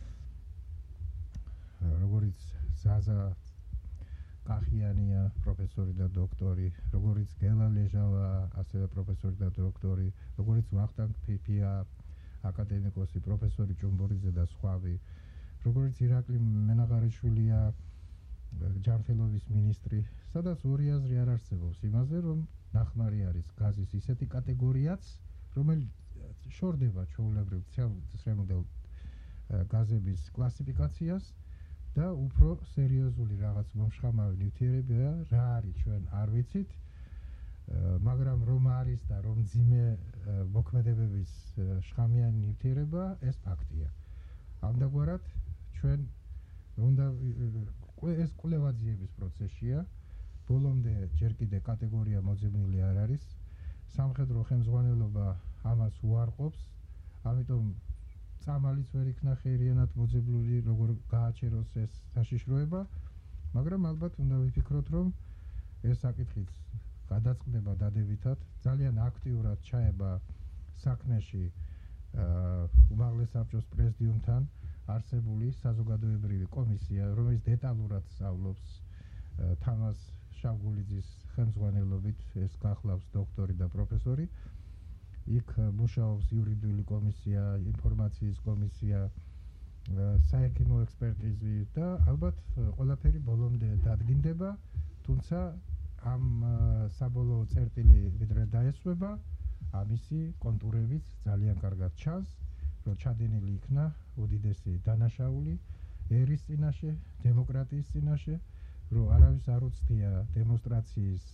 B: როგორც ზაზა კახიანია, პროფესორი და დოქტორი, როგორც გელა ლეჟავა, ასევე პროფესორი და დოქტორი, როგორც ვახტანგ ფიფია, აკადემიკოსი, პროფესორი ჭუმბურიძე და სხვაები, როგორც ირაკლი მენაღარიშვილია, ჯანმრთელობის მინისტრი, სადაც ორი აზრი არ არსებობს იმაზე, რომ ნახმარი არის გაზის ისეთი კატეგორიაც, რომელიც შორდება ჩვეულებრივ ცრემლდელ გაზების კლასიფიკაციას და უფრო სერიოზული რაღაც მომშხამავი ნივთიერებია, რა არის ჩვენ არ ვიცით, მაგრამ რომ არის და რომ მძიმე მოქმედებების შხამიანი ნივთიერება, ეს ფაქტია. ამდაგვარად ჩვენ უნდა ეს კვლევაძიების პროცესია, ბოლომდე ჯერ კიდე კატეგორია მოძებნილი არ არის, სამხედრო ხელმძღვანელობა ამას უარყოფს, ამიტომ წამალიც ვერ იქნა ხეირიანად მოძებნული, როგორ გააჩეროს ეს საშიშროება, მაგრამ ალბათ უნდა ვიფიქროთ, რომ ეს საკითხიც გადაწყდება დადებითად, ძალიან აქტიურად ჩაება საქმეში უმაღლეს საბჭოს პრეზიდიუმთან არსებული საზოგადოებრივი კომისია, რომელიც დეტალურად სწავლობს თამაზ შავგულიძის ხელმძღვანელობით, ეს გახლავს დოქტორი და პროფესორი. იქ მუშაობს იურიდიული კომისია, ინფორმაციის კომისია, საექიმო ექსპერტიზი და ალბათ ყველაფერი ბოლომდე დადგინდება, თუმცა ამ საბოლოო წერტილი ვიდრე დაესვება, ამისი კონტურებიც ძალიან კარგად ჩანს, რომ ჩადენილი იქნა უდიდესი დანაშაული ერის წინაშე, დემოკრატიის წინაშე, რომ არავის არ უცდია დემონსტრაციის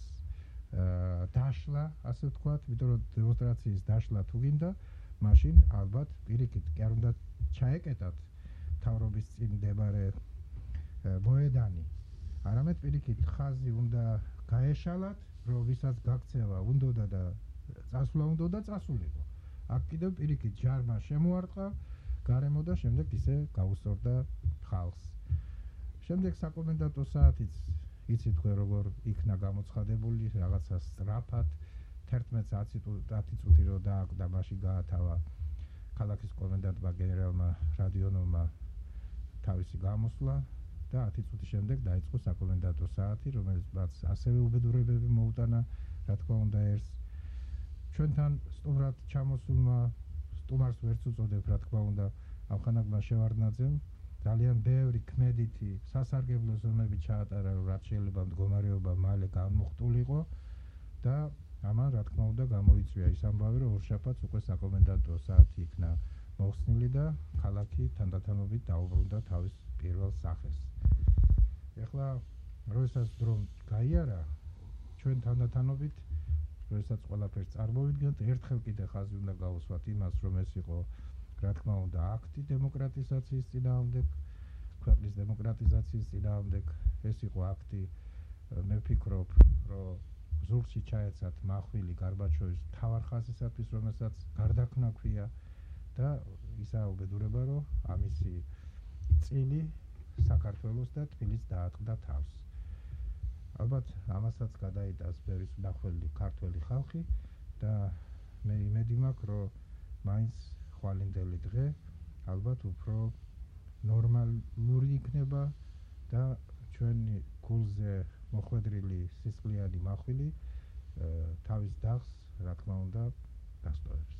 B: დაშლა, ასე ვთქვათ, იმიტომ რომ დემონსტრაციის დაშლა თუ გინდა, მაშინ ალბათ პირიქით კი არ უნდა ჩაეკეტათ მთავრობის წინ მდებარე მოედანი, არამედ პირიქით ხაზი უნდა გაეშალათ, რომ ვისაც გაქცევა უნდოდა და წასვლა უნდოდა წასულიყო. აქ კიდევ პირიქით ჯარმა შემოარტყა გარემო და შემდეგ ისე გაუსწორდა ხალხს. შემდეგ საკომენდანტო საათიც იცით თქვენ როგორ იქნა გამოცხადებული, რაღაცა სწრაფად თერთმეტ ათი წუთი რო დააკვდა, მაშინ გაათავა ქალაქის კომენდანტმა გენერალმა რადიონოვმა თავისი გამოსვლა და ათი წუთი შემდეგ დაიწყო საკომენდანტო საათი, რომელიც მათ ასევე უბედურებები მოუტანა, რა თქმა უნდა, ერთს. ჩვენთან სტუმრად ჩამოსულმა, სტუმარს ვერც უწოდებ, რა თქმა უნდა, ავხანაგმა შევარდნაძემ ძალიან ბევრი ქმედითი სასარგებლო ზომები ჩაატარა, რომ რაც შეიძლება მდგომარეობა მალე განმუხტულიყო და ამან რა თქმა უნდა გამოიწვია ის ამბავი, რომ ორშაბათს უკვე საკომენდანტო საათი იქნა მოხსნილი და ქალაქი თანდათანობით დაუბრუნდა თავის პირველ სახეს. ეხლა როდესაც დრო გაიარა, ჩვენ თანდათანობით, როდესაც ყველაფერს წარმოვიდგენთ, ერთხელ კიდე ხაზი უნდა გაუსვათ იმას, რომ ეს იყო რა თქმა უნდა აქტი დემოკრატიზაციის წინააღმდეგ, ქვეყნის დემოკრატიზაციის წინააღმდეგ, ეს იყო აქტი, მე ვფიქრობ, რომ ზურგში ჩაეცათ მახვილი გარბაჩოვის მთავარ ხაზისათვის, რომელსაც გარდაქმნა ჰქვია და ისა უბედურება, რომ ამისი წილი საქართველოს და თბილისს დაატყდა თავს. ალბათ ამასაც გადაიტანს ბევრის მნახველი ქართველი ხალხი და მე იმედი მაქვს, რომ მაინც ხვალინდელი დღე ალბათ უფრო ნორმალური იქნება და ჩვენი გულზე მოხვედრილი სისხლიანი მახვილი თავის დახს, რა თქმა უნდა, გასტოვებს.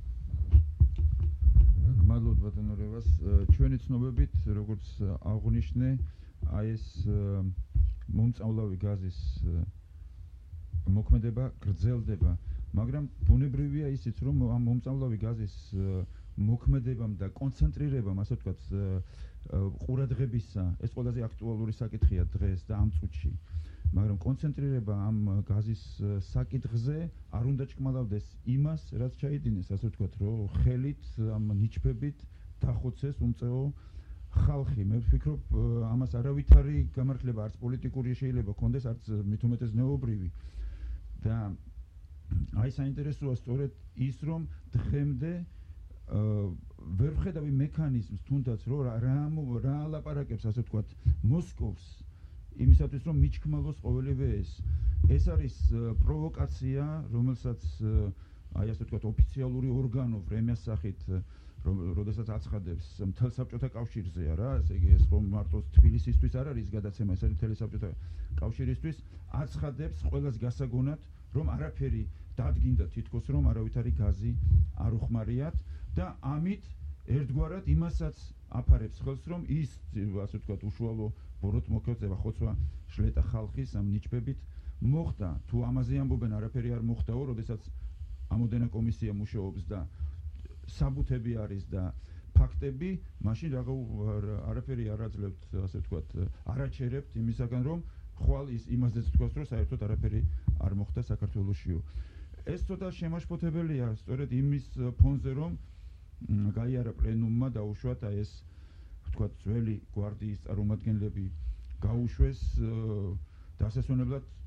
E: გმადლობთ ბატონო რევას, ჩვენი ცნობებით, როგორც აღნიშნე, აი ეს მომწავლავი გაზის მოქმედება გრძელდება, მაგრამ ბუნებრივია ისიც, რომ ამ მომწავლავი გაზის მოქმედებამ და კონცენტრირებამ, ასე ვთქვათ, ყურადღებისა, ეს ყველაზე აქტუალური საკითხია დღეს და ამ წუთში. მაგრამ კონცენტრირება ამ გაზის საკითხზე არ უნდა ჭკმალავდეს იმას, რაც ჩაიდინეს, ასე ვთქვათ, რომ ხელით ამ ნიჩბებით დახოცეს უმწეო ხალხი. მე ვფიქრობ, ამას არავითარი გამართლება არც პოლიტიკური შეიძლება ქონდეს, არც მით უმეტეს ზნეობრივი. და აი საინტერესოა სწორედ ის, რომ დღემდე ვერ ვხედავი მექანიზმს, თუნდაც რომ რა რა ალაპარაკებს, ასე ვთქვათ, მოსკოვს იმისათვის, რომ მიჩქმალოს ყოველივე ეს. ეს არის პროვოკაცია, რომელსაც აი ასე ვთქვათ, ოფიციალური ორგანო ვრემიას სახით, როდესაც აცხადებს მთელ საბჭოთა კავშირზეა რა, ესე იგი ეს ხომ მარტო თბილისისთვის არ არის გადაცემა, ეს არის მთელი საბჭოთა კავშირისთვის, აცხადებს ყველას გასაგონად, რომ არაფერი დადგინდა თითქოს, რომ არავითარი გაზი არ უხმარიათ და ამით ერთგვარად იმასაც აფარებს ხელს, რომ ის, ასე ვთქვათ, უშუალო ბოროტ მოქმედება ხოცვა შლეტა ხალხის ამ ნიჩბებით მოხდა. თუ ამაზე ამბობენ, არაფერი არ მოხდაო, როდესაც ამოდენა კომისია მუშაობს და საბუთები არის და ფაქტები, მაშინ რაღა არაფერი არ აძლევთ, ასე ვთქვათ, არაჩერებთ იმისაგან, რომ ხვალ ის იმაზეც თქვას, რომ საერთოდ არაფერი არ მოხდა საქართველოსშიო. ეს ცოტა შემაშფოთებელია, სწორედ იმის ფონზე, რომ გაიარა პლენუმმა დაუშვათ აი ეს ვთქვათ ძველი გვარდიის წარმომადგენლები გაუშვეს დასასვენებლად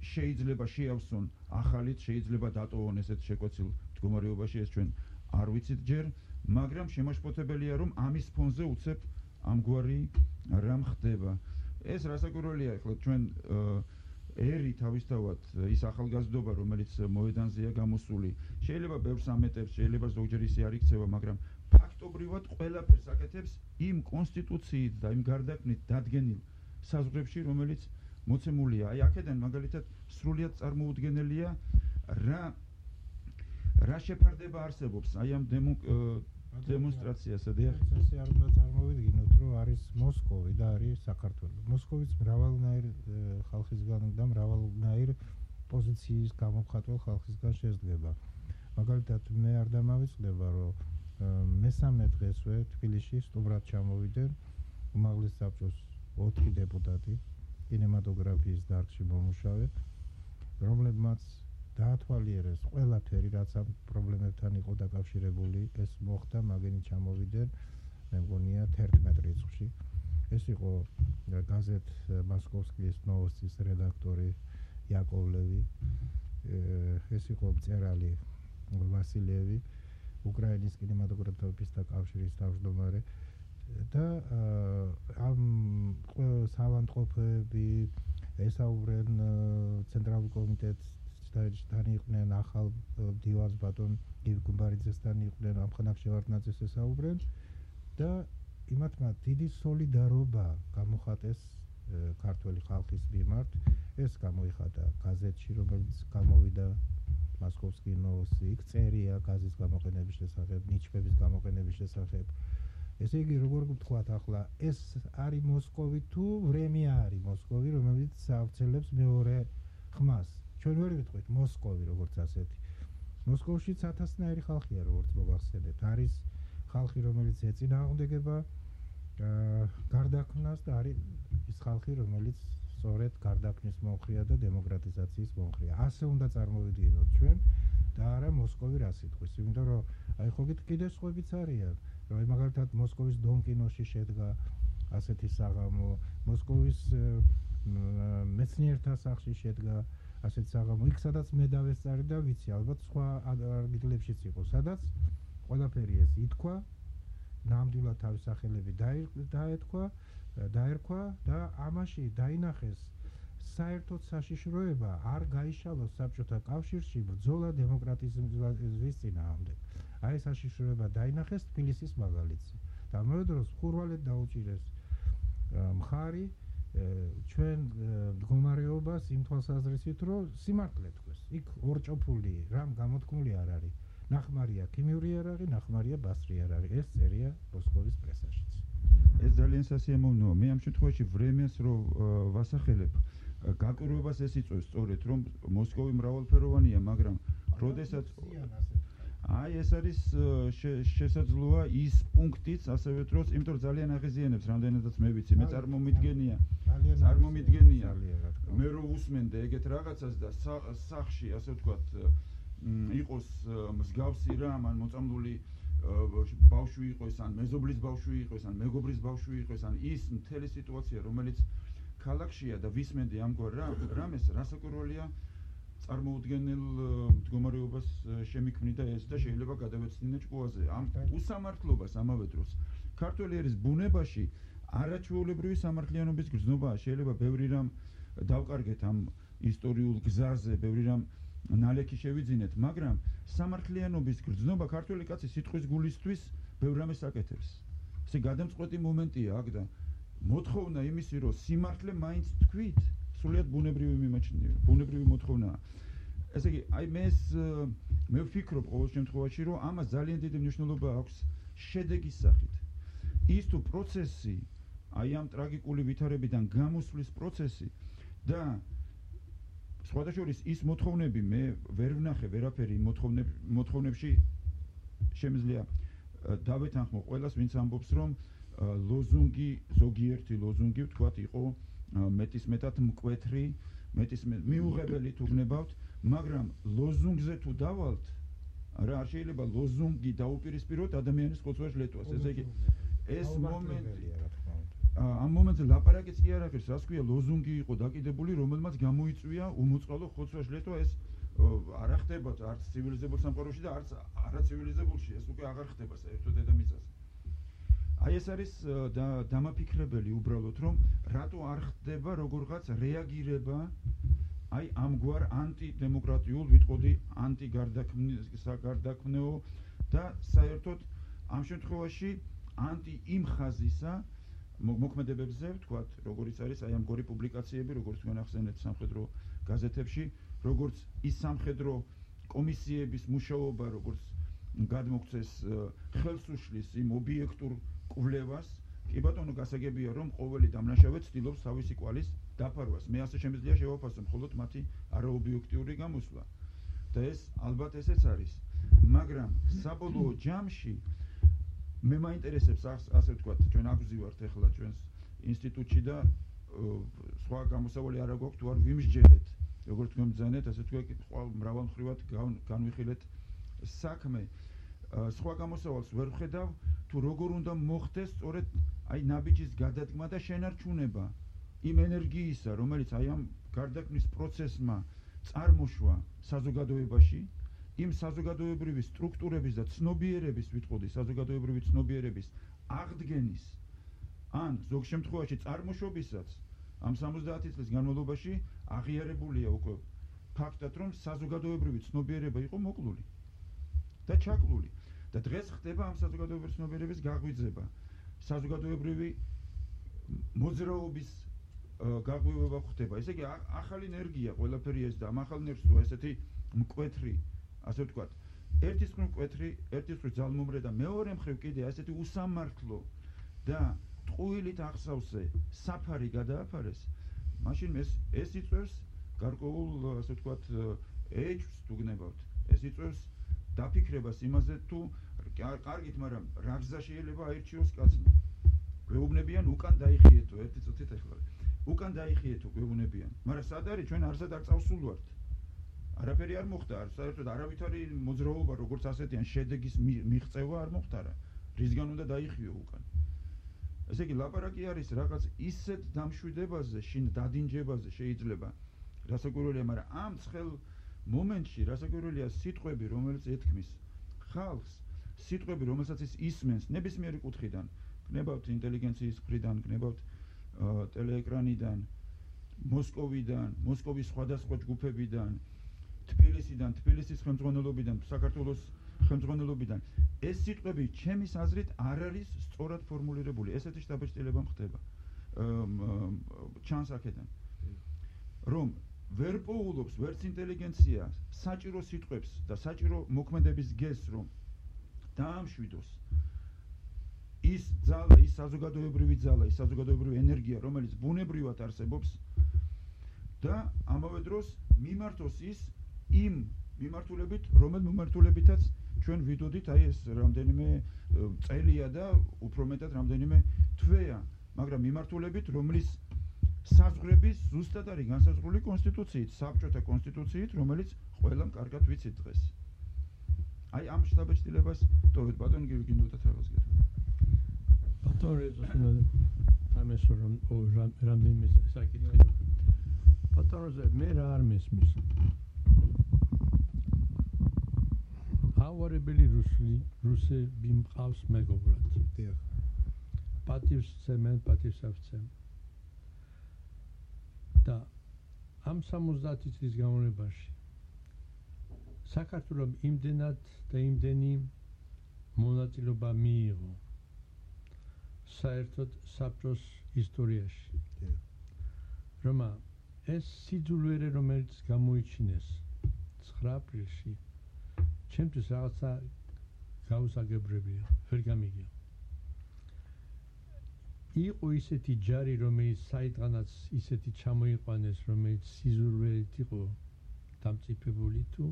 E: შეიძლება შეავსონ ახალით, შეიძლება დატოვონ ესეთ შეკვეცილ მდგომარეობაში, ეს ჩვენ არ ვიცით ჯერ, მაგრამ შემაშფოთებელია რომ ამის ფონზე უცებ ამგვარი რამ ხდება. ეს რასაკვირველია, ახლა ჩვენ ერი თავისთავად ის ახალგაზრდობა, რომელიც მოედანზეა გამოსული, შეიძლება ბევრს ამეტებს, შეიძლება ზოგჯერ ისე არ იქცევა, მაგრამ ფაქტობრივად ყველაფერს აკეთებს იმ კონსტიტუციით და იმ გარდაქმნით დადგენილ საზღვრებში, რომელიც მოცემულია. აი აქედან მაგალითად სრულიად წარმოუდგენელია რა რა შეფარდება არსებობს აი ამ დემონსტრაციასა და
B: ესე არ უნდა წარმოვიდგინოთ, რომ არის მოსკოვი და არის საქართველო. მოსკოვიც მრავალნაირ ხალხისგან და მრავალნაირ პოზიციის გამომხატველ ხალხისგან შედგება. მაგალითად მე არ დამავიწყდება, რომ მესამე დღესვე თბილისში სტუმრად ჩამოვიდნენ უმაღლეს საბჭოს ოთხი დეპუტატი კინემატოგრაფიის დარგში მომუშავე, რომლებმაც დაათვალიერეს ყველაფერი, რაც ამ პრობლემებთან იყო დაკავშირებული, ეს მოხდა, მაგენი ჩამოვიდნენ, მე მგონია თერთმეტ რიცხვში. ეს იყო გაზეთ მოსკოვსკის ნოვოსტის რედაქტორი იაკოვლევი, ეს იყო მწერალი ვასილევი, უკრაინის კინემატოგრაფისტთა კავშირის თავმჯდომარე და ამ სავანტყოფები ესაუბრენ ცენტრალურ კომიტეტთან იყვნენ, ახალ მდივანს ბატონ ივ გუმბარიძესთან იყვნენ, ამხანაგ შევარდნაძეს ესაუბრენ და იმათმა დიდი სოლიდარობა გამოხატეს ქართველი ხალხის მიმართ. ეს გამოიხატა გაზეთში, რომელიც გამოვიდა მოსკოვსკი ნოვოსტი, იქ წერია გაზის გამოყენების შესახებ, ნიჩბების გამოყენების შესახებ. ესე იგი, როგორ ვთქვათ ახლა, ეს არის მოსკოვი თუ ვრემია არის მოსკოვი, რომელიც ავრცელებს მეორე ხმას. ჩვენ ვერ ვიტყვით მოსკოვი როგორც ასეთი. მოსკოვშიც ათასნაირი ხალხია, როგორც მოგახსენებთ. არის ხალხი, რომელიც ეწინააღმდეგება გარდაქმნას და არის ის ხალხი, რომელიც სწორედ გარდაქმნის მომხრეა და დემოკრატიზაციის მომხრეა. ასე უნდა წარმოვიდგინოთ ჩვენ და არა მოსკოვი რა სიტყვის, იმიტომ რომ აი ხო გით კიდე სხვებიც არიან, რომ მაგალითად მოსკოვის დომკინოში შედგა ასეთი საღამო, მოსკოვის მეცნიერთა სახლში შედგა ასეთი საღამო, იქ სადაც მე დავესწარი და ვიცი, ალბათ სხვა ადგილებშიც იყო, სადაც ყველაფერი ეს ითქვა, ნამდვილად თავის სახელები დაეთქვა, დაერქვა და ამაში დაინახეს საერთოდ საშიშროება არ გაიშალოს საბჭოთა კავშირში ბრძოლა დემოკრატიზმის წინააღმდეგ. აი საშიშროება დაინახეს თბილისის მაგალითზე. და მეორე დროს ხურვალეთ დაუჭირეს მხარი ჩვენ მდგომარეობას იმ თვალსაზრისით, რომ სიმართლე თქვეს. იქ ორჭოფული რამ გამოთქმული არ არის. ნახმარია ქიმიური არ არის, ნახმარია ბასრი არ არის. ეს წერია მოსკოვის პრესაშიც.
E: ეს ძალიან სასიამოვნოა. მე ამ შემთხვევაში ვრემიას რო ვასახელებ, გაკვირვებას ეს იწვევს სწორედ, რომ მოსკოვი მრავალფეროვანია, მაგრამ როდესაც აი ეს არის შესაძლოა ის პუნქტიც, ასევე დროს, იმიტომ რომ ძალიან აღიზიანებს, რამდენადაც მე ვიცი, მე წარმომიდგენია, წარმომიდგენია. მე რო უსმენდე ეგეთ რაღაცას და სახში, ასე ვთქვათ, იყოს მსგავსი რამ, ან მოწამლული ბავშვი იყოს, ან მეზობლის ბავშვი იყოს, ან მეგობრის ბავშვი იყოს, ან ის მთელი სიტუაცია, რომელიც ქალაქშია და ვისმენდი ამგვარ რამეს, რასაკვირველია, წარმოუდგენელ მდგომარეობას შემიქმნიდა ეს და შეიძლება გადავეცდინე ჭკუაზე. ამ უსამართლობას ამავე დროს ქართველი ერის ბუნებაში არაჩვეულებრივი სამართლიანობის გრძნობაა. შეიძლება ბევრი რამ დავკარგეთ ამ ისტორიულ გზაზე, ბევრი რამ ნალექი შევიძინეთ, მაგრამ სამართლიანობის გრძნობა ქართველი კაცი სიტყვის გულისთვის ბევრ რამეს აკეთებს. ესე გადამწყვეტი მომენტია აქ და მოთხოვნა იმისი, რომ სიმართლე მაინც თქვით, სრულიად ბუნებრივი მიმაჩნია, ბუნებრივი მოთხოვნაა. ესე იგი, აი მე მე ვფიქრობ ყოველ შემთხვევაში, რომ ამას ძალიან დიდი მნიშვნელობა აქვს შედეგის სახით. ის თუ პროცესი, აი ამ ტრაგიკული ვითარებიდან გამოსვლის პროცესი და სხვადასხვა ის მოთხოვნები მე ვერ ვნახე ვერაფერი მოთხოვნებში შემიძლია დავეთანხმო ყველას, ვინც ამბობს, რომ ლოზუნგი, ზოგიერთი ლოზუნგი, ვთქვათ, იყო მეტისმეტად მკვეთრი, მეტისმეტ მიუღებელი თუ გნებავთ, მაგრამ ლოზუნგზე თუ დავალთ, რა არ შეიძლება ლოზუნგი დაუპირისპიროთ ადამიანის ხოცვას ლეტვას. ესე იგი, ეს მომენტი ამ მომენტზე ლაპარაკიც კი არ აღერს, რას ქვია, ლოზუნგი იყო დაკიდებული, რომელმაც გამოიწვია უმოწყალო ხოცვა-შლეტვა, ეს არ ახდება არც ცივილიზებულ სამყაროში და არც არაცივილიზებულში, ეს უკვე აღარ ხდება საერთოდ დედამიწაზე. აი ეს არის დამაფიქრებელი უბრალოდ, რომ რატო არ ხდება როგორღაც რეაგირება აი ამგვარ ანტიდემოკრატიულ, ვიტყოდი ანტიგარდაქმნეო და საერთოდ ამ შემთხვევაში ანტი იმ ხაზისა მოქმედებებზე, ვთქვათ, როგორიც არის აი ამგვარი პუბლიკაციები, როგორც თქვენ ახსენეთ სამხედრო გაზეთებში, როგორც ის სამხედრო კომისიების მუშაობა, როგორც გადმოგვცეს ხელს უშლის იმ ობიექტურ კვლევას, კი ბატონო, გასაგებია, რომ ყოველი დამნაშავე ცდილობს თავისი კვალის დაფარვას. მე ასე შემიძლია შევაფასო მხოლოდ მათი არაობიექტიური გამოსვლა. და ეს ალბათ ესეც არის. მაგრამ საბოლოო ჯამში მე მაინტერესებს ასე ვთქვათ, ჩვენ აგვზივართ ახლა ჩვენს ინსტიტუტში და სხვა გამოსავალი არ აქვს თუ არ ვიმსჯელეთ, როგორც თქვენ ბრძანეთ, ასე ვთქვათ, მრავალმხრივად განვიხილეთ საქმე. სხვა გამოსავალს ვერ ვხედავ, თუ როგორ უნდა მოხდეს სწორედ აი ნაბიჯის გადადგმა და შენარჩუნება იმ ენერგიისა, რომელიც აი ამ გარდაქმნის პროცესმა წარმოშვა საზოგადოებაში, იმ საზოგადოებრივი სტრუქტურების და ცნობიერების, ვიტყოდი, საზოგადოებრივი ცნობიერების აღდგენის ან ზოგ შემთხვევაში წარმოშობისაც ამ სამოცდაათი წლის განმავლობაში აღიარებულია უკვე ფაქტად, რომ საზოგადოებრივი ცნობიერება იყო მოკლული და ჩაკლული. და დღეს ხდება ამ საზოგადოებრივი ცნობიერების გაღვიძება. საზოგადოებრივი მოძრაობის გაღვივება ხდება. ესე იგი ახალი ენერგია ყველაფერი ეს და ამ ახალ ენერგიას თუ ესეთი მკვეთრი, ასე ვთქვათ, ერთის მხრივ მკვეთრი, ერთის მხრივ ძალმომრე და მეორე მხრივ კიდე ასეთი უსამართლო და ტყუილით აღსავსე საფარი გადააფარეს, მაშინ ეს ეს იწვევს გარკვეულ, ასე ვთქვათ, ეჭვს თუ გნებავთ. ეს იწვევს დაფიქრებას იმაზე, თუ კარგით, მაგრამ რა გზა შეიძლება აირჩიოს კაცმა. გვეუბნებიან უკან დაიხიეთო, ერთი წუთით ახლა. უკან დაიხიეთო გვეუბნებიან, მაგრამ სად არის ჩვენ არსად არ წავსულვართ. არაფერი არ მოხდა, საერთოდ არავითარი მოძრაობა, როგორც ასეთი ან შედეგის მიღწევა არ მოხდარა. რისგან უნდა დაიხიო უკან. ესე იგი, ლაპარაკი არის რაღაც ისეთ დამშვიდებაზე, შინ დადინჯებაზე შეიძლება, რასაკვირველია, მაგრამ ამ ცხელ მომენტში რასაკვირველია სიტყვები, რომელიც ეთქმის ხალხს, სიტყვები, რომელსაც ის ისმენს ნებისმიერი კუთხიდან, გნებავთ ინტელიგენციის მხრიდან, გნებავთ ტელეეკრანიდან, მოსკოვიდან, მოსკოვის სხვადასხვა ჯგუფებიდან, თბილისიდან, თბილისის ხელმძღვანელობიდან, საქართველოს ხელმძღვანელობიდან. ეს სიტყვები ჩემის აზრით არ არის სწორად ფორმულირებული. ესეთი შთაბეჭდილება ხდება ჩანს აქედან. რომ ვერ პოულობს ვერც ინტელიგენცია საჭირო სიტყვებს და საჭირო მოქმედების გეზს, რომ დაამშვიდოს ის ძალა, ის საზოგადოებრივი ძალა, ის საზოგადოებრივი ენერგია, რომელიც ბუნებრივად არსებობს და ამავე დროს მიმართოს ის იმ მიმართულებით, რომელ მიმართულებითაც ჩვენ ვიდოდით, აი ეს რამდენიმე წელია და უფრო მეტად რამდენიმე თვეა, მაგრამ მიმართულებით, რომლის საზღვრების ზუსტად არის განსაზღვრული კონსტიტუციით, საბჭოთა კონსტიტუციით, რომელიც ყველამ კარგად ვიცით დღეს. აი ამ შთაბეჭდილებას ტოვეთ, ბატონო, გინდოდათ რაღაც გეტყვი.
A: ბატონო, ეს ამესო რომ რამდენიმე საკითხი. ბატონოზე მე რა არ მესმის. ავარებელი რუსული, რუსები მყავს მეგობრად.
B: დიახ.
A: პატივს ცემენ, პატივს ავცემ. და ამ სამოცდაათი წლის განმავლობაში საქართველოს იმდენად და იმდენი მონაწილეობა მიიღო საერთოდ საბჭოს ისტორიაში, რომ ეს სიძულვერე, რომელიც გამოიჩინეს ცხრა აპრილში, ჩემთვის რაღაცა გაუსაგებრებია, ვერ გამიგია. იყო ისეთი ჯარი, რომელიც საიდანაც ისეთი ჩამოიყვანეს, რომელიც სიზულვერით იყო დამწიფებული თუ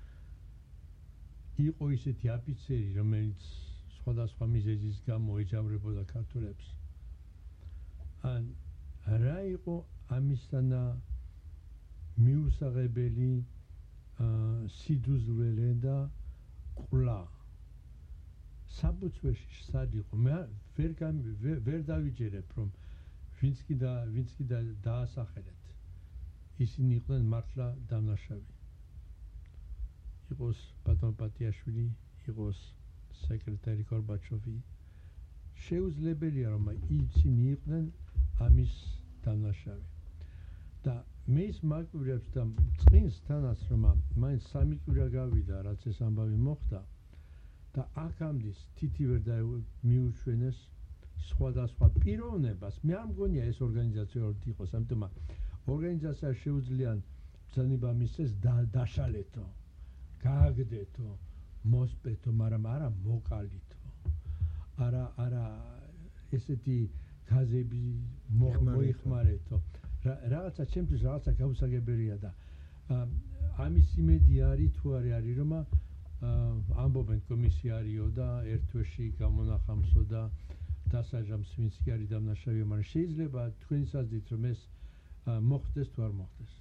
A: იყო ისეთი აფიცერი, რომელიც სხვადასხვა მიზეზის გამო ეჯავრებოდა ქართველებს. ან რა იყო ამისანა მიუსაღებელი სიძულვერე და ყვლა. საბუთვეში სად იყო? მე ვერ ვერ დავიჯერებ, რომ ვინც კი და ვინც კი დაასახელეთ ისინი იყვნენ მართლა დამნაშავე იყოს ბატონ პატიაშვილი იყოს სეკრეტარი გორბაჩოვი შეუძლებელია რომ ისინი იყვნენ ამის დამნაშავე და მე ის მაკვირებს და წინს თანაც რომ მაინც სამი კვირა გავიდა რაც ეს ამბავი მოხდა და აქამდე თითი ვერ მიუჩვენეს სხვადასხვა პიროვნებას მე არ მგონია ეს ორგანიზაცია რომ იყოს ამიტომ ორგანიზაცია შეუძლია ბრძანება მისცეს დაშალეთო გააგდეთო მოსპეთო მაგრამ არა მოკალითო არა არა ესეთი გაზები მოიხმარეთო რაღაცა ჩემთვის რაღაცა გაუსაგებელია და ამის იმედი არის თუ არის არის რომ ამბობენ კომისია არისო და ერთ თვეში გამონახამსო და დასაჯამს ვინც კი არის დამნაშავე მაგრამ შეიძლება თქვენი საზრით რომ ეს მოხდეს თუ არ მოხდეს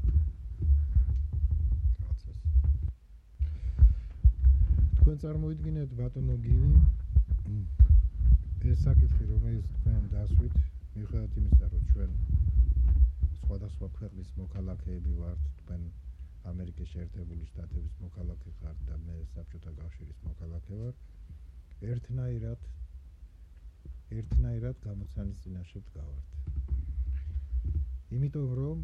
B: თქვენ წარმოიდგინეთ ბატონო გივი ეს საკითხი რომელიც თქვენ დასვით მიუხედავად იმისა რომ ჩვენ სხვადასხვა ქვეყნის მოქალაქეები ვართ თქვენ ამერიკის შეერთებული შტატების მოქალაქე ხართ და მე საბჭოთა კავშირის მოქალაქე ვარ ერთნაირად ერთნაირად გამოცანის წინაშე ვდგავართ იმიტომ რომ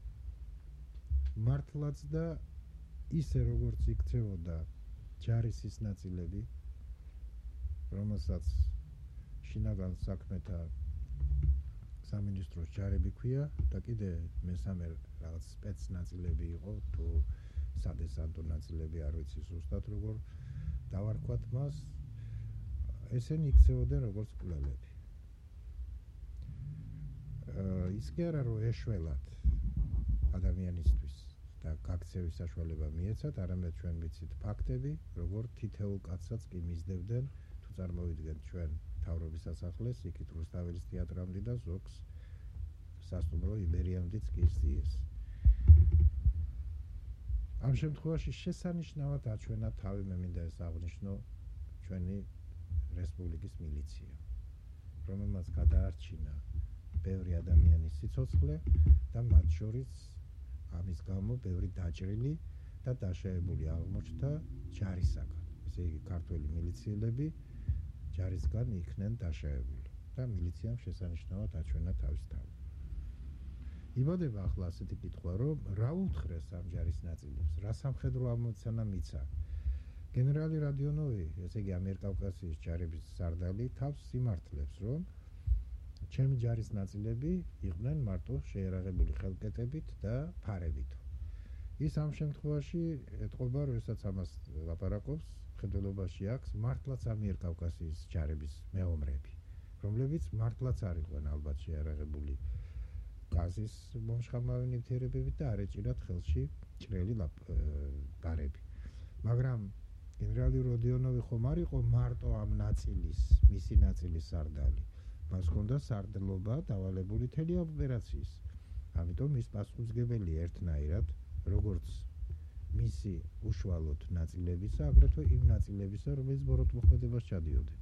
B: მართლაც და ისე როგორც იქცეოდა ჯარისის ნაწილები რომელსაც შინაგან საქმეთა სამინისტროს ჯარები ქვია და კიდე მესამე რაღაც სპეცნაწილები იყო თუ სადესანტო ნაწილები არ ვიცი ზუსტად როგორ დავარქვათ მას ესენი იქცეოდნენ როგორც კვლელები ის კი არა რომ ეშველათ ადამიანისთვის და გაქცევის საშუალება მიეცათ არამედ ჩვენ ვიცით ფაქტები როგორ თითოეულ კაცსაც კი მისდევდნენ თუ წარმოვიდგენთ ჩვენ მთავრობის სასახლეს იქით რუსთაველის თეატრამდე და ზოგს სასტუმრო იბერიამდეც კი სიეს ამ შემთხვევაში შესანიშნავად აჩვენა თავი მე მინდა ეს აღნიშნო ჩვენი რესპუბლიკის მილიცია რომელმაც გადაარჩინა ბევრი ადამიანის სიცოცხლე და მათ შორის ამის გამო ბევრი დაჭრილი და დაშავებული აღმოჩნდა ჯარისაგან ესე იგი ქართველი მილიციელები ჯარისგან იქნენ დაშავებული და მილიციამ შესანიშნავად აჩვენა თავის თავი იბადება ახლა ასეთი კითხვა რომ რა უთხრეს ამ ჯარის ნაწილებს რა სამხედრო ამოცანა მიცა გენერალი რადიონოვი ესე იგი ამიერკავკასიის ჯარების სარდალი თავს იმართლებს რომ ჩემი ჯარის ნაწილები იყვნენ მარტო შეერაღებული ხელკეტებით და ფარებით ის ამ შემთხვევაში ეთყობა როდესაც ამას ლაპარაკობს ხედველობაში აქვს მართლაც ამიერკავკასიის ჯარების მეომრები რომლებიც მართლაც არ იყვნენ ალბათ შეერაღებული გაზის მომშხამავი ნივთიერებებით და არ ეჭირათ ხელში ჭრელი ბარები მაგრამ გენერალი როდიონოვი ხომ არ იყო მარტო ამ ნაწილის მისი ნაწილის სარდალი მას ჰქონდა სარდლობა დავალებული მთელი ოპერაციის ამიტომ ის პასუხისმგებელი ერთნაირად როგორც მისი უშუალოდ ნაწილებისა აგრეთვე იმ ნაწილებისა რომელიც ბოროტმოქმედებას ჩადიოდნენ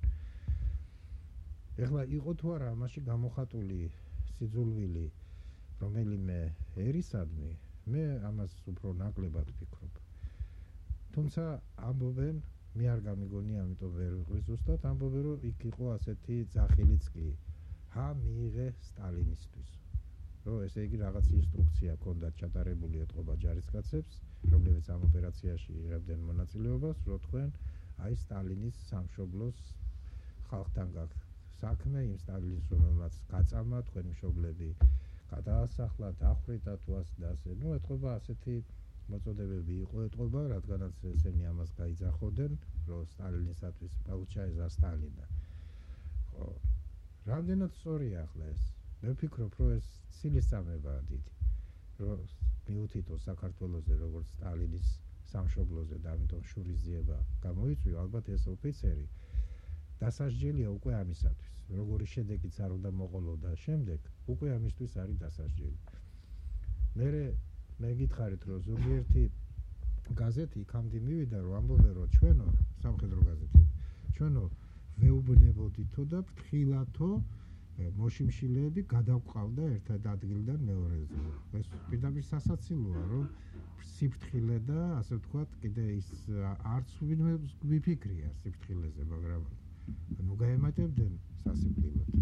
B: ეხლა იყო თუ არა ამაში გამოხატული სიძულვილი რომელიმე ერისადმი მე ამას უფრო ნაკლებად ვფიქრობ თუმცა ამბობენ მე არ გამიგონია ამიტომ ვერ ვიყვი ზუსტად ამბობენ რომ იქ იყო ასეთი ძახილიც კი ჰა მიიღე სტალინისტვის რომ ესე იგი რაღაც ინსტრუქცია ჰქონდათ ჩატარებული ეთყობა ჯარისკაცებს რომლებიც ამ ოპერაციაში იღებდნენ მონაწილეობას რომ თქვენ აი სტალინის სამშობლოს ხალხთან გაქვთ საქმე იმ სტალინის რომელმაც გაწამა თქვენი მშობლები გადაასახლა დახვედა თუ ასე და ასე ნუ ეთყობა ასეთი მოწოდებები იყო ეთყობა რადგანაც ესენი ამას გაიძახოდნენ რომ სტალინისათვის პაუჩაიზა სტალინა ხო რამდენად სწორია ახლა ეს მე ვფიქრობ რომ ეს ცილისწამებაა დიდი რომ მიუთითო საქართველოზე როგორც სტალინის სამშობლოზე და ამიტომ შურისძიება გამოიწვია ალბათ ეს ოფიცერი დასაჯელია უკვე ამისათვის როგორი შედეგიც არ უნდა მოყოლოდა შემდეგ უკვე ამისთვის არის დასაჯელი მე მე გითხარით რომ ზოგიერთი გაზეთი იქამდე მივიდა რომ ამბობენ რომ ჩვენო სამხედრო გაზეთები ჩვენო ვეუბნებოდითო და ფრთხილათო მოშიმშილეები გადავყავდა ერთად ადგილიდან მეორეზე. ეს პირდაპირ სასაცილოა, რომ სიფრთხილე და ასე ვთქვათ, კიდე ის არც ვინმე ვიფიქრია სიფრთხილეზე, მაგრამ ნუ გაემატებდნენ სასიკვდილოდ.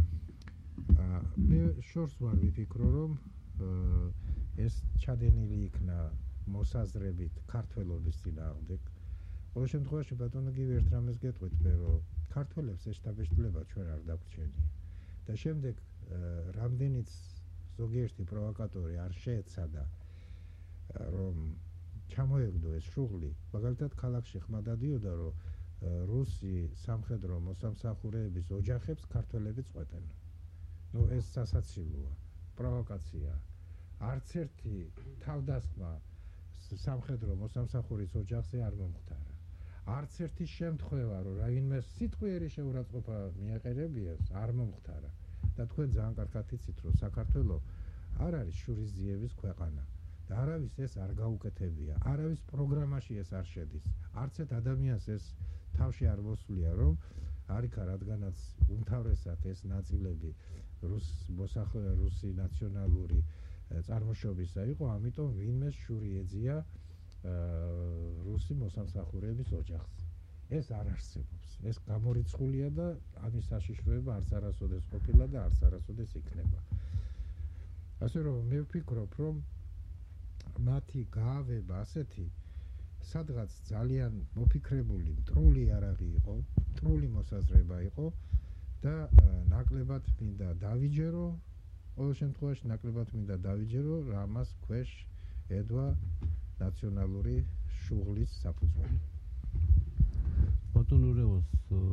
B: მე შორს ვარ ვიფიქრო, რომ ეს ჩადენილი იქნა მოსაზრებით ქართველობის წინააღმდეგ. ყოველ შემთხვევაში ბატონო გივი ერთ რამეს გეტყვით მე, რომ ქართველებს ეს შთაბეჭდილება ჩვენ არ დაგვჩენია. და შემდეგ რამდენიც ზოგიერთი პროვოკატორი არ შეეცადა რომ ჩამოეგდო ეს შუღლი, მაგალითად ქალაქში ხმა დადიოდა, რომ რუსი სამხედრო მოსამსახურეების ოჯახებს ქართველები წყვეტენ. ნუ ეს სასაცილოა, პროვოკაცია. არც ერთი თავდასხმა სამხედრო მოსამსახურის ოჯახზე არ მომხდარა. არც ერთი შემთხვევა, რომ რაინმე სიტყვიერი შეურაცხყოფა მიაყენებიას, არ მომხდარა. და თქვენ ძალიან კარგად იცით, რომ საქართველოს არ არის შურისძიების ქვეყანა და არავის ეს არ გაუკეთებია, არავის პროგრამაში ეს არ შედის. არც ერთ ადამიანს ეს თავში არ მოსვლია, რომ არიქა რადგანაც უმთავრესად ეს ნაწილები რუს მოსახლე რუსი ნაციონალური წარმოშობისა იყო, ამიტომ ვინმე შური ეძია რუსი მოსამსახურეების ოჯახს. ეს არ არსებობს. ეს გამორიცხულია და ამის საშიშროება არც არასოდეს ყოფილა და არც არასოდეს იქნება. ასე რომ მე ვფიქრობ, რომ მათი გაავება ასეთი სადღაც ძალიან მოფიქრებული, მტრული არაღი იყო, მტრული მოსაზრება იყო და ნაკლებად მინდა დავიჯერო, ყოველ შემთხვევაში ნაკლებად მინდა დავიჯერო, რამას ქვეშ ედვა ნაციონალური შუღლის საფუძველი.
F: ბატონო რევას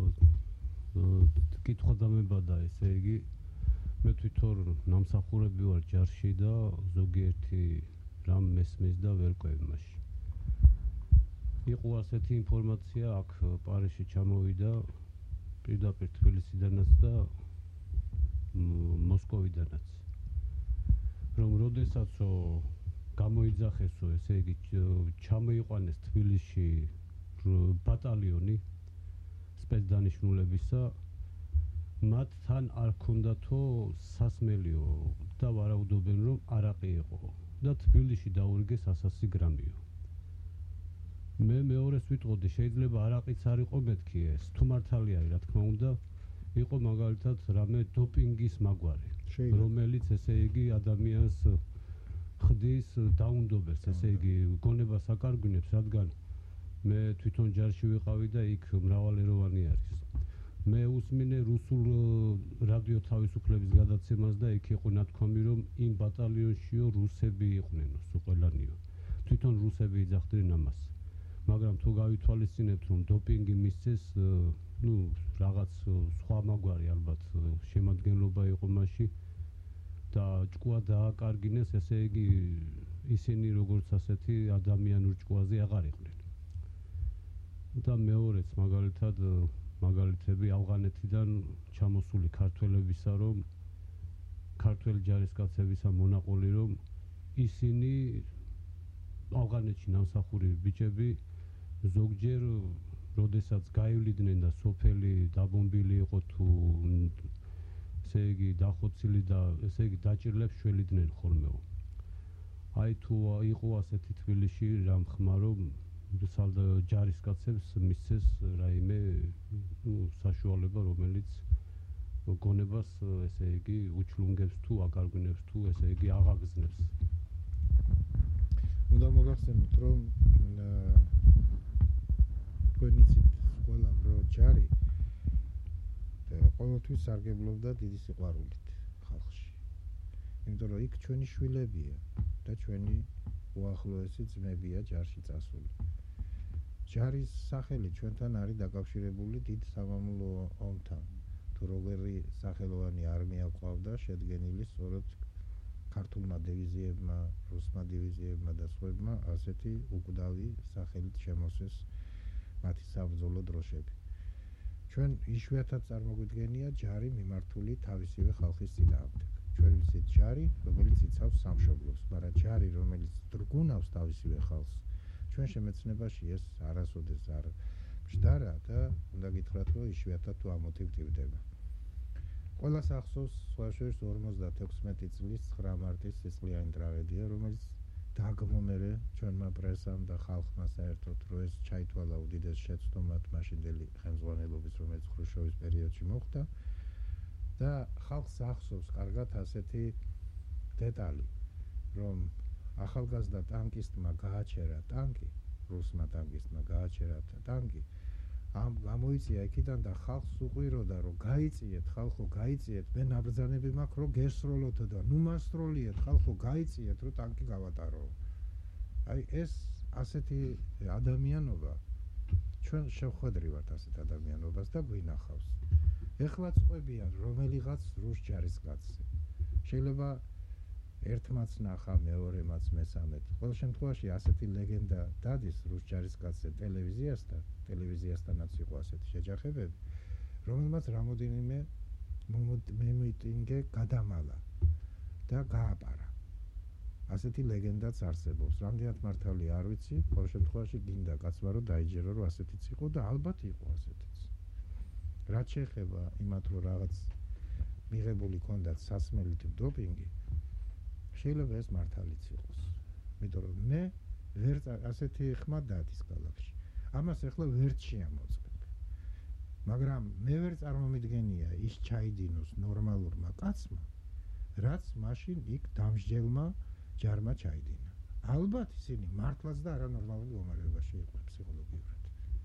F: კითხვა დამებადა, ესე იგი მე თვითონ ნამსახურები ვარ ჯარში და ზოგიერთი რამ მესმის და ვერ ყვევი მაშინ. იყო ასეთი ინფორმაცია აქ პარიზში ჩამოვიდა პირდაპირ თბილისიდანაც და მოსკოვიდანაც. რომ როდესაცო გამოიძახესო, ესე იგი ჩამოიყვანეს თბილისში ბატალიონი სპეცდანიშნულებისა, მათ თან არ ქონდათო სასმელიო და ვარაუდობენ, რომ არაყი იყო და თბილისში დაურიგეს ასასი გრამიო. მე მეორეს ვიტყოდი, შეიძლება არაყიც არ იყო მეთქი ეს, თუ მართალი არის, რა თქმა უნდა, იყო მაგალითად რამე დოპინგის მაგვარი, რომელიც ესე იგი ადამიანს ხდის დაუნდობებს, ესე იგი გონებას აკარგვინებს, რადგან მე თვითონ ჯარში ვიყავი და იქ მრავალეროვანი არის. მე უსმინე რუსულ რადიო თავისუფლების გადაცემას და იქ იყო ნათქვამი, რომ იმ ბატალიონშიო რუსები იყვნენ, სულ ყველანიო. თვითონ რუსები იძახდნენ ამას. მაგრამ თუ გავითვალისწინებთ, რომ დოპინგი მისცეს, ნუ რაღაც სხვა მაგვარი ალბათ შემადგენლობა იყო მასში და ჭკუა დააკარგინეს, ესე იგი ისინი როგორც ასეთი ადამიანურ ჭკუაზე აღარ იყვნენ. და მეორეც მაგალითად მაგალითები ავღანეთიდან ჩამოსული ქართველებისა, რომ ქართველი ჯარისკაცებისა მონაყოლი, რომ ისინი ავღანეთში ნამსახური ბიჭები ზოგჯერ როდესაც გაივლიდნენ და სოფელი დაბომბილი იყო თუ ესე იგი დახოცილი და ესე იგი დაჭირლებს შველიდნენ ხოლმეო. აი თუ იყო ასეთი თბილისში რამ ხმა, რომ სალდა ჯარისკაცებს მისცეს რაიმე საშუალება, რომელიც გონებას ესე იგი უჩლუნგებს თუ აკარგვინებს თუ ესე იგი აღაგზნებს.
B: უნდა მოგახსენოთ, რომ თქვენ იცით ყველამ, რომ ჯარი ყოველთვის სარგებლობდა დიდი სიყვარულით ხალხში. იმიტომ რომ იქ ჩვენი შვილებია და ჩვენი უახლოესი ძმებია ჯარში წასული. ჯარის სახელი ჩვენთან არის დაკავშირებული დიდ სამამულო ომთან. თუ როგორი სახელოვანი არმია ყავდა შედგენილი სწორედ ქართულმა დივიზიებმა, რუსმა დივიზიებმა და სხვებმა ასეთი უკვდავი სახელით შემოსეს მათი საბრძოლო დროშები. ჩვენ იშვიათად წარმოგვიდგენია ჯარი მიმართული თავისივე ხალხის წინააღმდეგ. ჩვენ ვიცით ჯარი, რომელიც იცავს სამშობლოს, მაგრამ ჯარი, რომელიც დრგუნავს თავისივე ხალხს, ჩვენ შემეცნებაში ეს არასოდეს არ მჯდარა და უნდა გითხრათ, რომ იშვიათად თუ ამოთივტივდება. ყველას ახსოვს სხვა შორის ორმოცდათექვსმეტი წლის ცხრა მარტის სისხლიანი ტრაგედია, რომელიც დაგმომერე ჩვენმა პრესამ და ხალხმა საერთოდ რო ეს ჩაითვალა უდიდეს შეცდომად მაშინდელი ხელმძღვანელობის, რომელიც ხრუშჩოვის პერიოდში მოხდა და ხალხს ახსოვს კარგად ასეთი დეტალი, რომ ახალგაზრდა ტანკისტმა გააჩერა ტანკი, რუსმა ტანკისტმა გააჩერა ტანკი, ამ გამოიწია იქიდან და ხალხს უყვიროდა, რომ გაიწიეთ, ხალხო, გაიწიეთ, მე ნაბრძანები მაქვს, რომ გესროლოთ და ნუ მასროლიეთ, ხალხო, გაიწიეთ, რომ ტანკი გავატარო. აი ეს ასეთი ადამიანობა ჩვენ შევხვედრივართ ასეთ ადამიანობას და გვინახავს. ეხლა წყვებიან რომელიღაც რუს ჯარისკაცზე. შეიძლება ერთმაც ნახა, მეორემაც, მესამედ. ყოველ შემთხვევაში ასეთი ლეგენდა დადის რუს ჯარისკაცზე ტელევიზიასთან, ტელევიზიასთანაც იყო ასეთი შეჯახებები, რომელმაც რამოდენიმე მემიტინგე გადამალა და გააპარა. ასეთი ლეგენდაც არსებობს. რამდენად მართალი არ ვიცი, ყოველ შემთხვევაში გინდა კაცმა რომ დაიჯერო, რომ ასეთიც იყო და ალბათ იყო ასეთიც. რაც შეეხება იმათ, რომ რაღაც მიღებული ქონდათ სასმელით დოპინგი, შეიძლება ეს მართალიც იყოს. იმიტომ რომ მე ვერ ასეთი ხმა დადის ქალაქში. ამას ახლა ვერც შეამოწმებ. მაგრამ მე ვერ წარმომიდგენია ის ჩაიდინოს ნორმალურმა კაცმა, რაც მაშინ იქ დამსჯელმა ჯარმა ჩაიდინა. ალბათ ისინი მართლაც და არანორმალურ მდგომარეობაში იყვნენ ფსიქოლოგიურად.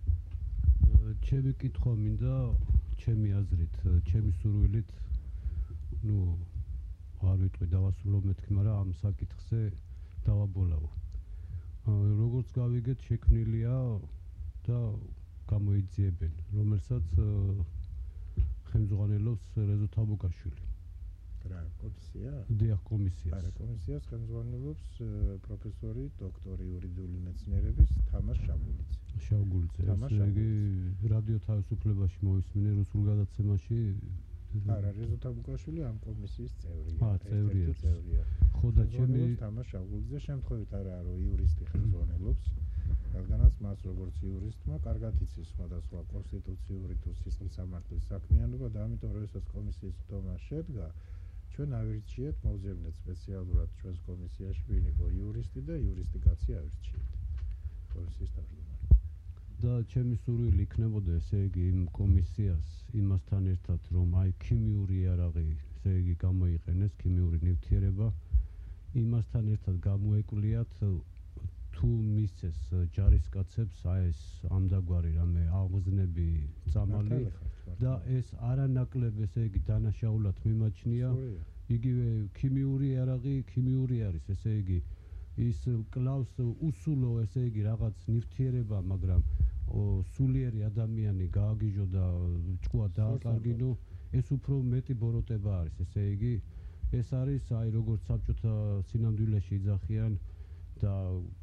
F: ჩემი კითხვა მინდა, ჩემი აზრით, ჩემი სურვილით, ნუ არ ვიტყვი დავასრულო მეთქი, მაგრამ ამ საკითხზე დავაბოლავო. როგორც გავიგეთ, შექმნილია და გამოიძიებენ, რომელსაც ხელმძღვანელობს რეზო თაბუკაშვილი.
B: რა კომისია?
F: დიახ, კომისიას.
B: არა, კომისიას ხელმძღვანელობს პროფესორი, დოქტორი იურიდიული მეცნიერების თამაშ შავგულიძე.
F: შავგულიძე, ესე იგი რადიო თავისუფლებაში მოვისმინე რუსულ გადაცემაში.
B: არა, რეზო თაბუკაშვილი ამ კომისიის წევრია.
F: აა, წევრია.
B: წევრია.
F: ხო და ჩემი
B: თამაშ შავგულიძე შემთხვევით არაა, რომ იურისტი ხელმძღვანელობს, რადგანაც მას როგორც იურისტმა კარგად იცის სხვადასხვა კონსტიტუციური თუ სისხლის სამართლის საქმიანობა და ამიტომ როდესაც კომისიის ხდომა შედგა, ჩვენ ავირჩიეთ, მოვძებნეთ სპეციალურად ჩვენს კომისიაში ვინ იყო იურისტი და იურისტი კაცი ავირჩიეთ კომისიის თავმჯდომარედ.
F: და ჩემი სურვილი იქნებოდა, ესე იგი, იმ კომისიას იმასთან ერთად, რომ აი ქიმიური იარაღი, ესე იგი, გამოიყენეს, ქიმიური ნივთიერება, იმასთან ერთად გამოეკლიათ თუ მისცეს ჯარისკაცებს აი ეს ამდაგვარი რამე აღგზნები, წამალი და ეს არანაკლებ, ესე იგი, დანაშაულად მიმაჩნია. იგივე ქიმიური იარაღი, ქიმიური არის, ესე იგი, ის კლავს უსულო, ესე იგი, რაღაც ნივთიერება, მაგრამ სულიერი ადამიანი გააგიჟო და ჭკუა დააკარგინო, ეს უფრო მეტი ბოროტება არის, ესე იგი, ეს არის, აი, როგორც საბჭოთა სინამდვილეში იძახიან და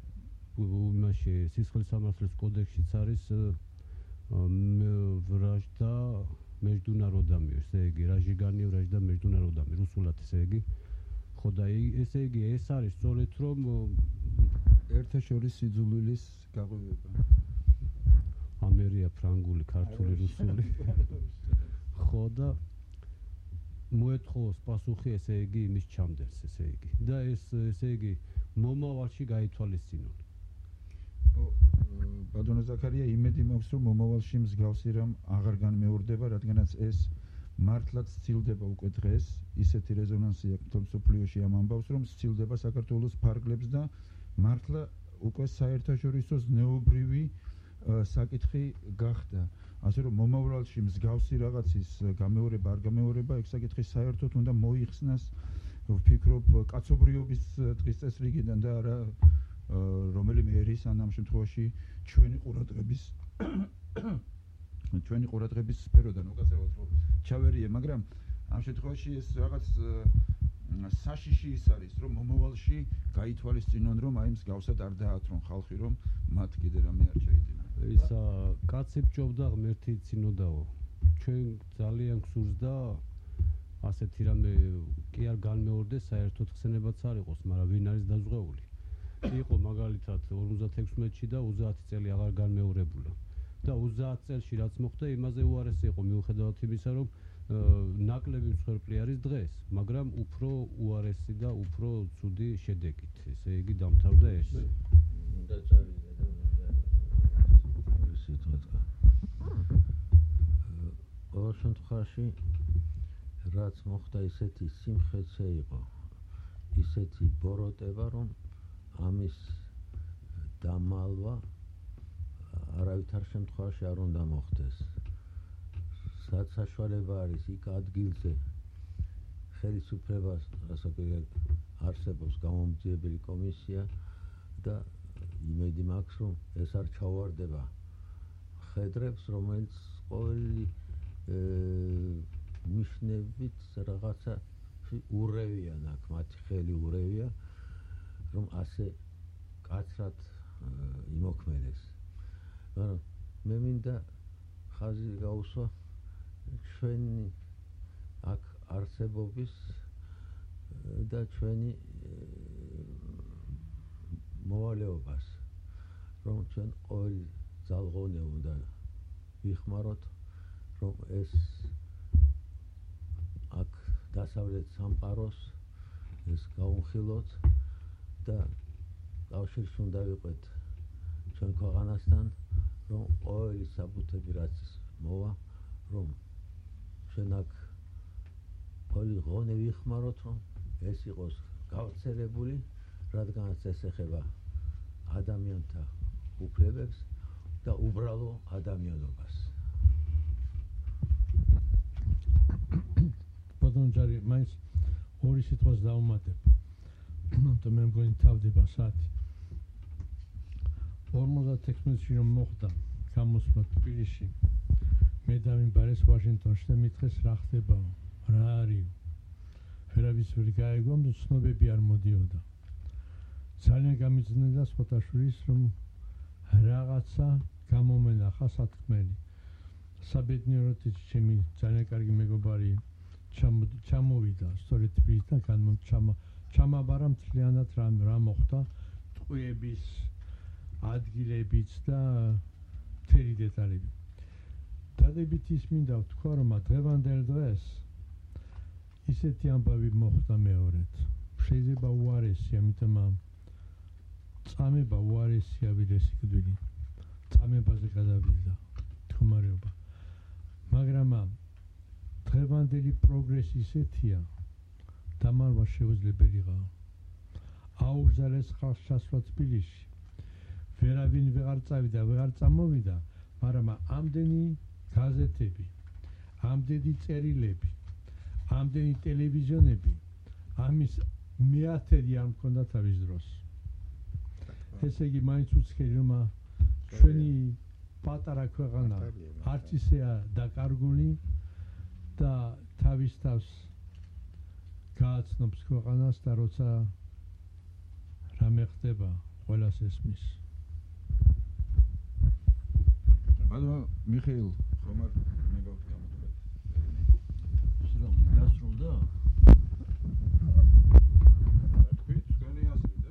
F: იმაში სისხლის სამართლის კოდექსშიც არის ვრაჟდა მეჯდუნა როდამი, ესე იგი, რაჟიგანი ვრაჟდა მეჯდუნა როდამი, რუსულად, ესე იგი. ხო და ესე იგი, ეს არის სწორედ რომ
E: ერთაშორის სიძულვილის გაღვივება.
F: ამერია ფრანგული, ქართული, რუსული. ხო და მოეთხოვოს პასუხი, ესე იგი, იმის ჩამდენს, ესე იგი. და ეს, ესე იგი, მომავალში გაითვალისწინონ.
E: ბატონო ზაქარია, იმედი მაქვს, რომ მომავალში მსგავსი რამ აღარ განმეორდება, რადგანაც ეს მართლაც სცილდება უკვე დღეს, ისეთი რეზონანსი აქვს მთელ მსოფლიოში ამ ამბავს, რომ სცილდება საქართველოს ფარგლებს და მართლა უკვე საერთაშორისო ზნეობრივი საკითხი გახდა. ასე რომ მომავალში მსგავსი რაღაცის გამეორება არ გამეორება, ეგ საკითხი საერთოდ უნდა მოიხსნას, ვფიქრობ, კაცობრიობის დღის წესრიგიდან და არა რომელიმე ერის ან ამ შემთხვევაში ჩვენი ყურადღების ჩვენი ყურადღების სფეროდან უკაცრავად რომ ჩავერიე, მაგრამ ამ შემთხვევაში ეს რაღაც საშიში ის არის, რომ მომავალში გაითვალისწინონ, რომ აი მსგავსად არ დაათრონ ხალხი, რომ მათ კიდე რამე არ ჩაიდინა.
F: ისა კაცი ბჭობდა, ღმერთი იცინოდაო. ჩვენ ძალიან გსურს და ასეთი რამე კი არ განმეორდეს, საერთოდ ხსენებაც არ იყოს, მაგრამ ვინ არის დაზღვეული? იყო მაგალითად ორმოცდათექვსმეტში და ოცდაათი წელი აღარ განმეორებულა. და ოცდაათ წელში რაც მოხდა იმაზე უარესი იყო მიუხედავად იმისა რომ ნაკლები მსხვერპლი არის დღეს მაგრამ უფრო უარესი და უფრო ცუდი შედეგით ესე იგი დამთავრდა ეს
C: უნდა წავიდე და უნდა სიტყვათა ყოველ შემთხვევაში რაც მოხდა ისეთი სიმხეცე იყო ისეთი ბოროტება რომ ამის დამალვა არავითარ შემთხვევაში არ უნდა მოხდეს რაც საშუალება არის იქ ადგილზე ხელისუფლებას რასაკვირველია არსებობს გამომძიებელი კომისია და იმედი მაქვს რომ ეს არ ჩავარდება ხედრებს რომელიც ყოველი ნიშნებით რაღაცა ურევიან აქ მათი ხელი ურევია რომ ასე კაცრად იმოქმედეს მაგრამ მე მინდა ხაზი გაუსვა ჩვენი აქ არსებობის და ჩვენი მოვალეობას რომ ჩვენ ყოველი ძალღონე უნდა ვიხმაროთ რომ ეს აქ დასავლეთ სამყაროს ეს გაუნხილოთ და კავშირში უნდა ვიყვეთ ჩვენ ქვეყანასთან რომ ყოველი საბუთები რაც მოვა რომ ჩვენ აქ ყოველი ღონე ვიხმაროთ რომ ეს იყოს გავრცელებული რადგანაც ეს ეხება ადამიანთა უფლებებს და უბრალო ადამიანობას
A: ბატონო ჯარი მაინც ორი სიტყვას დავუმატებ და მე მგონი თავდება საათი ორმოცდათექვსმეტში რომ მოხდა გამოსვლა თბილისში მე დავიმბარეს ვაშინგტონში და მითხეს რა ხდებაო რა არისო ვერავის ვერ გაეგო და ცნობები არ მოდიოდა ძალიან გამიძნედა სპოტაშვილის რომ რაღაცა გამომენახა სათქმელი საბედნიეროდ ჩემი ძალიან კარგი მეგობარი ჩამოვიდა სწორედ თბილისიდან განმოჩამა ჩამაბარა მთლიანად რა რა მოხდა ტყვიების ადგილებიც და მთელი დეტალები დადებით ის მინდა ვთქვა რომ დღევანდელ დღეს ისეთი ამბავი მოხდა მეორედ შეიძლება უარესი ამიტომ წამება უარესია ვიდრე სიკვდილი წამებაზე გადავიდა თქმარეობა მაგრამ დღევანდელი პროგრესი ისეთია დამალვა შეუძლებელია აუგზავნეს ხალხს ჩასვლა თბილისში ვერავინ ვეღარ წავიდა ვეღარ წამოვიდა მაგრამ ამდენი გაზეთები ამდენი წერილები ამდენი ტელევიზიონები ამის მეათედი არ მქონდა თავის დროს ესე იგი მაინც უცხელი რომ ჩვენი პატარა ქვეყანა არც ისეა დაკარგული და თავის თავს გააცნობს ქვეყანას და როცა რამე ხდება ყველას ესმის
E: ანუ მიხეილ ხომ არ მეგავთ გამოდოთ
C: სულ დასრულდა
E: თქვით თქვენი აზრი და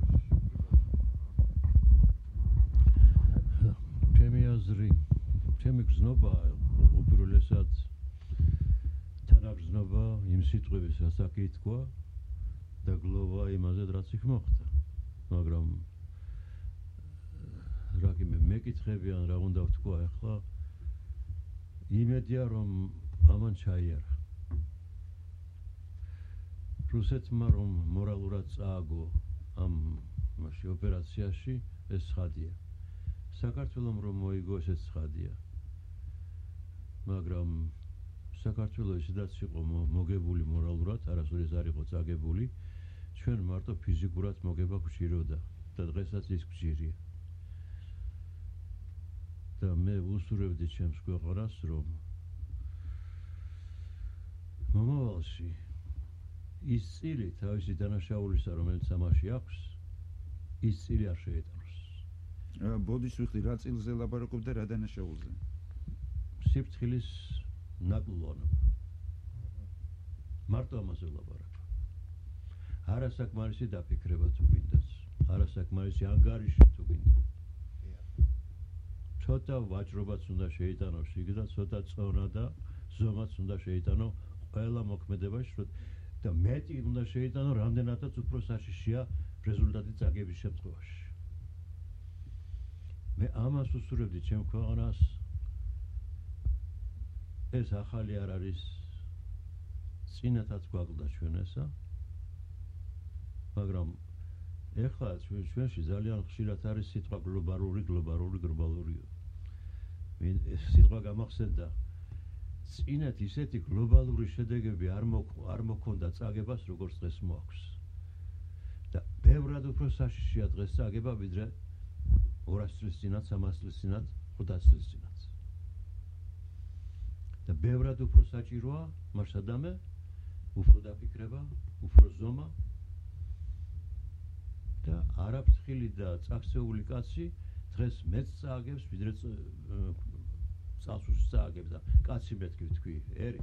C: ჩემი აზრი ჩემი გზნობა უპირველესად თანაგზნობა იმ სიტყვების რასაც ითქვა და გლოვა იმაზე რაც იქ მოხდა მაგრამ რაკიმე მეკითხებიან რა უნდა ვთქვა ახლა იმედია რომ ამან ჩაიარა რუსეთმა რომ მორალურად წააგო ამ მასში ოპერაციაში ეს ცხადია საქართველომ რომ მოიგო ესეც ცხადია მაგრამ საქართველოს ისედაც იყო მოგებული მორალურად არასოდეს არ იყო წაგებული ჩვენ მარტო ფიზიკურად მოგება გვჭიროდა და დღესაც ის გვჭირია და მე ვუსურვებდი ჩემს ქვეყანას რომ მომავალში ის წილი თავისი დანაშაულისა რომელიც ამაში აქვს ის წილი არ შეეტანოს
E: ბოდის ვიხდი რა წილზე ლაპარაკობ და რა დანაშაულზე
C: სიფრთხილის ნაკლოვანობა მარტო ამაზე ლაპარაკობ არასაკმარისი დაფიქრება თუ გინდას არასაკმარისი ანგარიში თუ გინდა ცოტა ვაჭრობაც უნდა შეიტანოს იგი და ცოტა წონა და ზომაც უნდა შეიტანო ყველა მოქმედებაში რომ და მეტი უნდა შეიტანო რამდენადაც უფრო საშიშია რეზულტატი წაგების შემთხვევაში მე ამას უსურვებდი ჩემ ქვეყანას ეს ახალი არ არის წინათაც გვაკლდა ჩვენ ესა მაგრამ ეხლა ჩვენში ძალიან ხშირად არის სიტყვა გლობალური გლობალური გლობალურიო ეს სიტყვა გამახსენდა წინათ ისეთი გლობალური შედეგები არ არ მოქონდა წაგებას როგორც დღეს მოაქვს და ბევრად უფრო საშიშია დღეს წაგება ვიდრე ორასი წლის წინათ სამასი წლის წინათ ოცდაათი წლის წინათ და ბევრად უფრო საჭიროა მასადამე უფრო დაფიქრება უფრო ზომა და არაფრთხილი და წაქცეული კაცი დღეს მეც წააგებს ვიდრე წასულს წააგებს და კაცი მეთქი ვთქვი ერი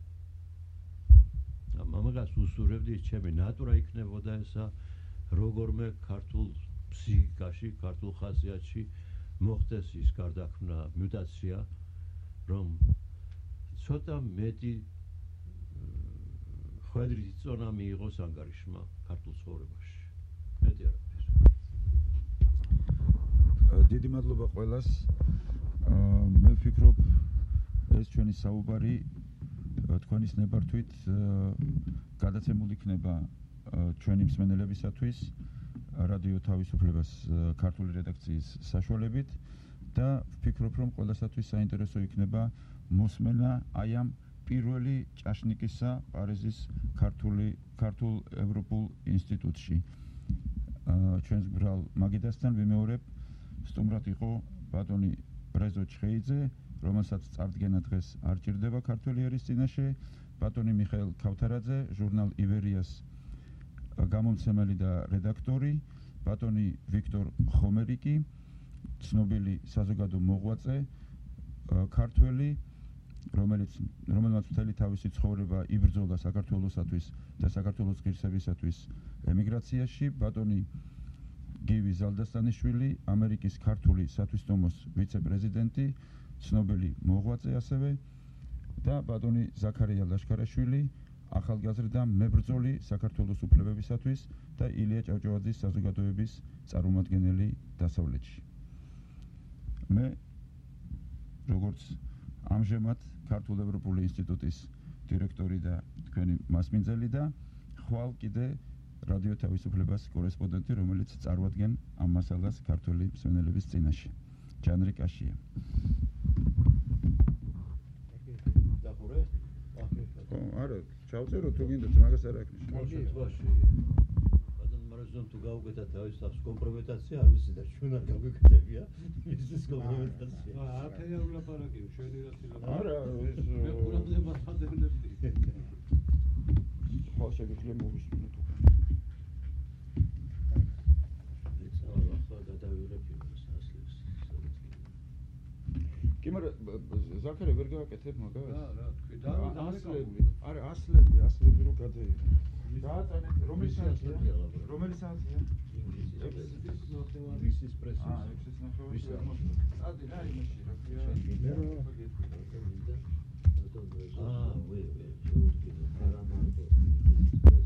C: ამაგას უსურვებდი ჩემი ნატურა იქნებოდა ესა როგორმე ქართულ ფსიქიკაში ქართულ ხასიათში მოხდეს ის გარდაქმნა მუტაცია რომ ცოტა მეტი ხვედრითი წონა მიიღოს ანგარიშმა ქართულ ცხოვრებაში მეტი არაფერი
E: დიდი მადლობა ყველას მე ვფიქრობ ეს ჩვენი საუბარი თქვენის ნებართვით გადაცემული იქნება ჩვენი მსმენელებისათვის რადიო თავისუფლებას ქართული რედაქციის საშუალებით და ვფიქრობ რომ ყველასათვის საინტერესო იქნება მოსმენა აი ამ პირველი ჭაშნიკისა პარიზის ქართული ქართულ ევროპულ ინსტიტუტში ჩვენს გრალ მაგიდასთან ვიმეორებ სტუმრად იყო ბატონი ბრეზო ჩხეიძე რომელსაც წარდგენა დღეს არ ჭირდება ქართველი ერის წინაშე ბატონი მიხეილ ქავთარაძე ჟურნალ ივერიას გამომცემელი და რედაქტორი ბატონი ვიქტორ ხომერიკი ცნობილი საზოგადო მოღვაწე ქართველი რომელიც რომელმაც მთელი თავისი ცხოვრება იბრძოლა საქართველოსათვის და საქართველოს ღირსებისათვის ემიგრაციაში ბატონი გივი ზალდასტანიშვილი ამერიკის ქართული სათვისტომოს ვიცე-პრეზიდენტი ცნობილი მოღვაწე ასევე და ბატონი ზაქარია ლაშქარაშვილი ახალგაზრდა მებრძოლი საქართველოს უფლებებისათვის და ილია ჭავჭავაძის საზოგადოების წარმომადგენელი დასავლეთში მე როგორც ამჟამად ქართულ ევროპული ინსტიტუტის დირექტორი და თქვენი მასმინძელი და ხვალ კიდე რადიო თავისუფლებას კორესპონდენტი რომელიც წარმოადგენს ამ მასალას ქართული მსმენელების წინაშე ჯანრი კაშია
C: დახურე
E: არა ჩავწერო თუ გინდათ მაგას არ აქვს
C: ბატონ მარაზონ თუ გაუგეთა თავის თავს კომპრომეტაცია არ ვიცი და ჩვენ არ გავიგებია ის კომპრომეტაცია
F: არაფერი არ ვლაპარაკი შენი რა თქმა
E: არა ეს
F: მე ყურადღება ხადევნებდი
E: ხო შეგიძლია მოვისმინოთ კი მაგრამ ზაქარე ვერ გააკეთებ მაგას?
F: რა, რა, თქვი და
E: ასლები, არა, ასლები, ასლები რო გადაიღო. გააწანეთ, რომელი საათია? რომელი საათია?
C: ინგლისის პრესი.
E: აა, ექვსის ნახევარში. ადი, რა იმაში, რა ქვია? აა, ვე, ვე, შეუდგინე, არა მარტო.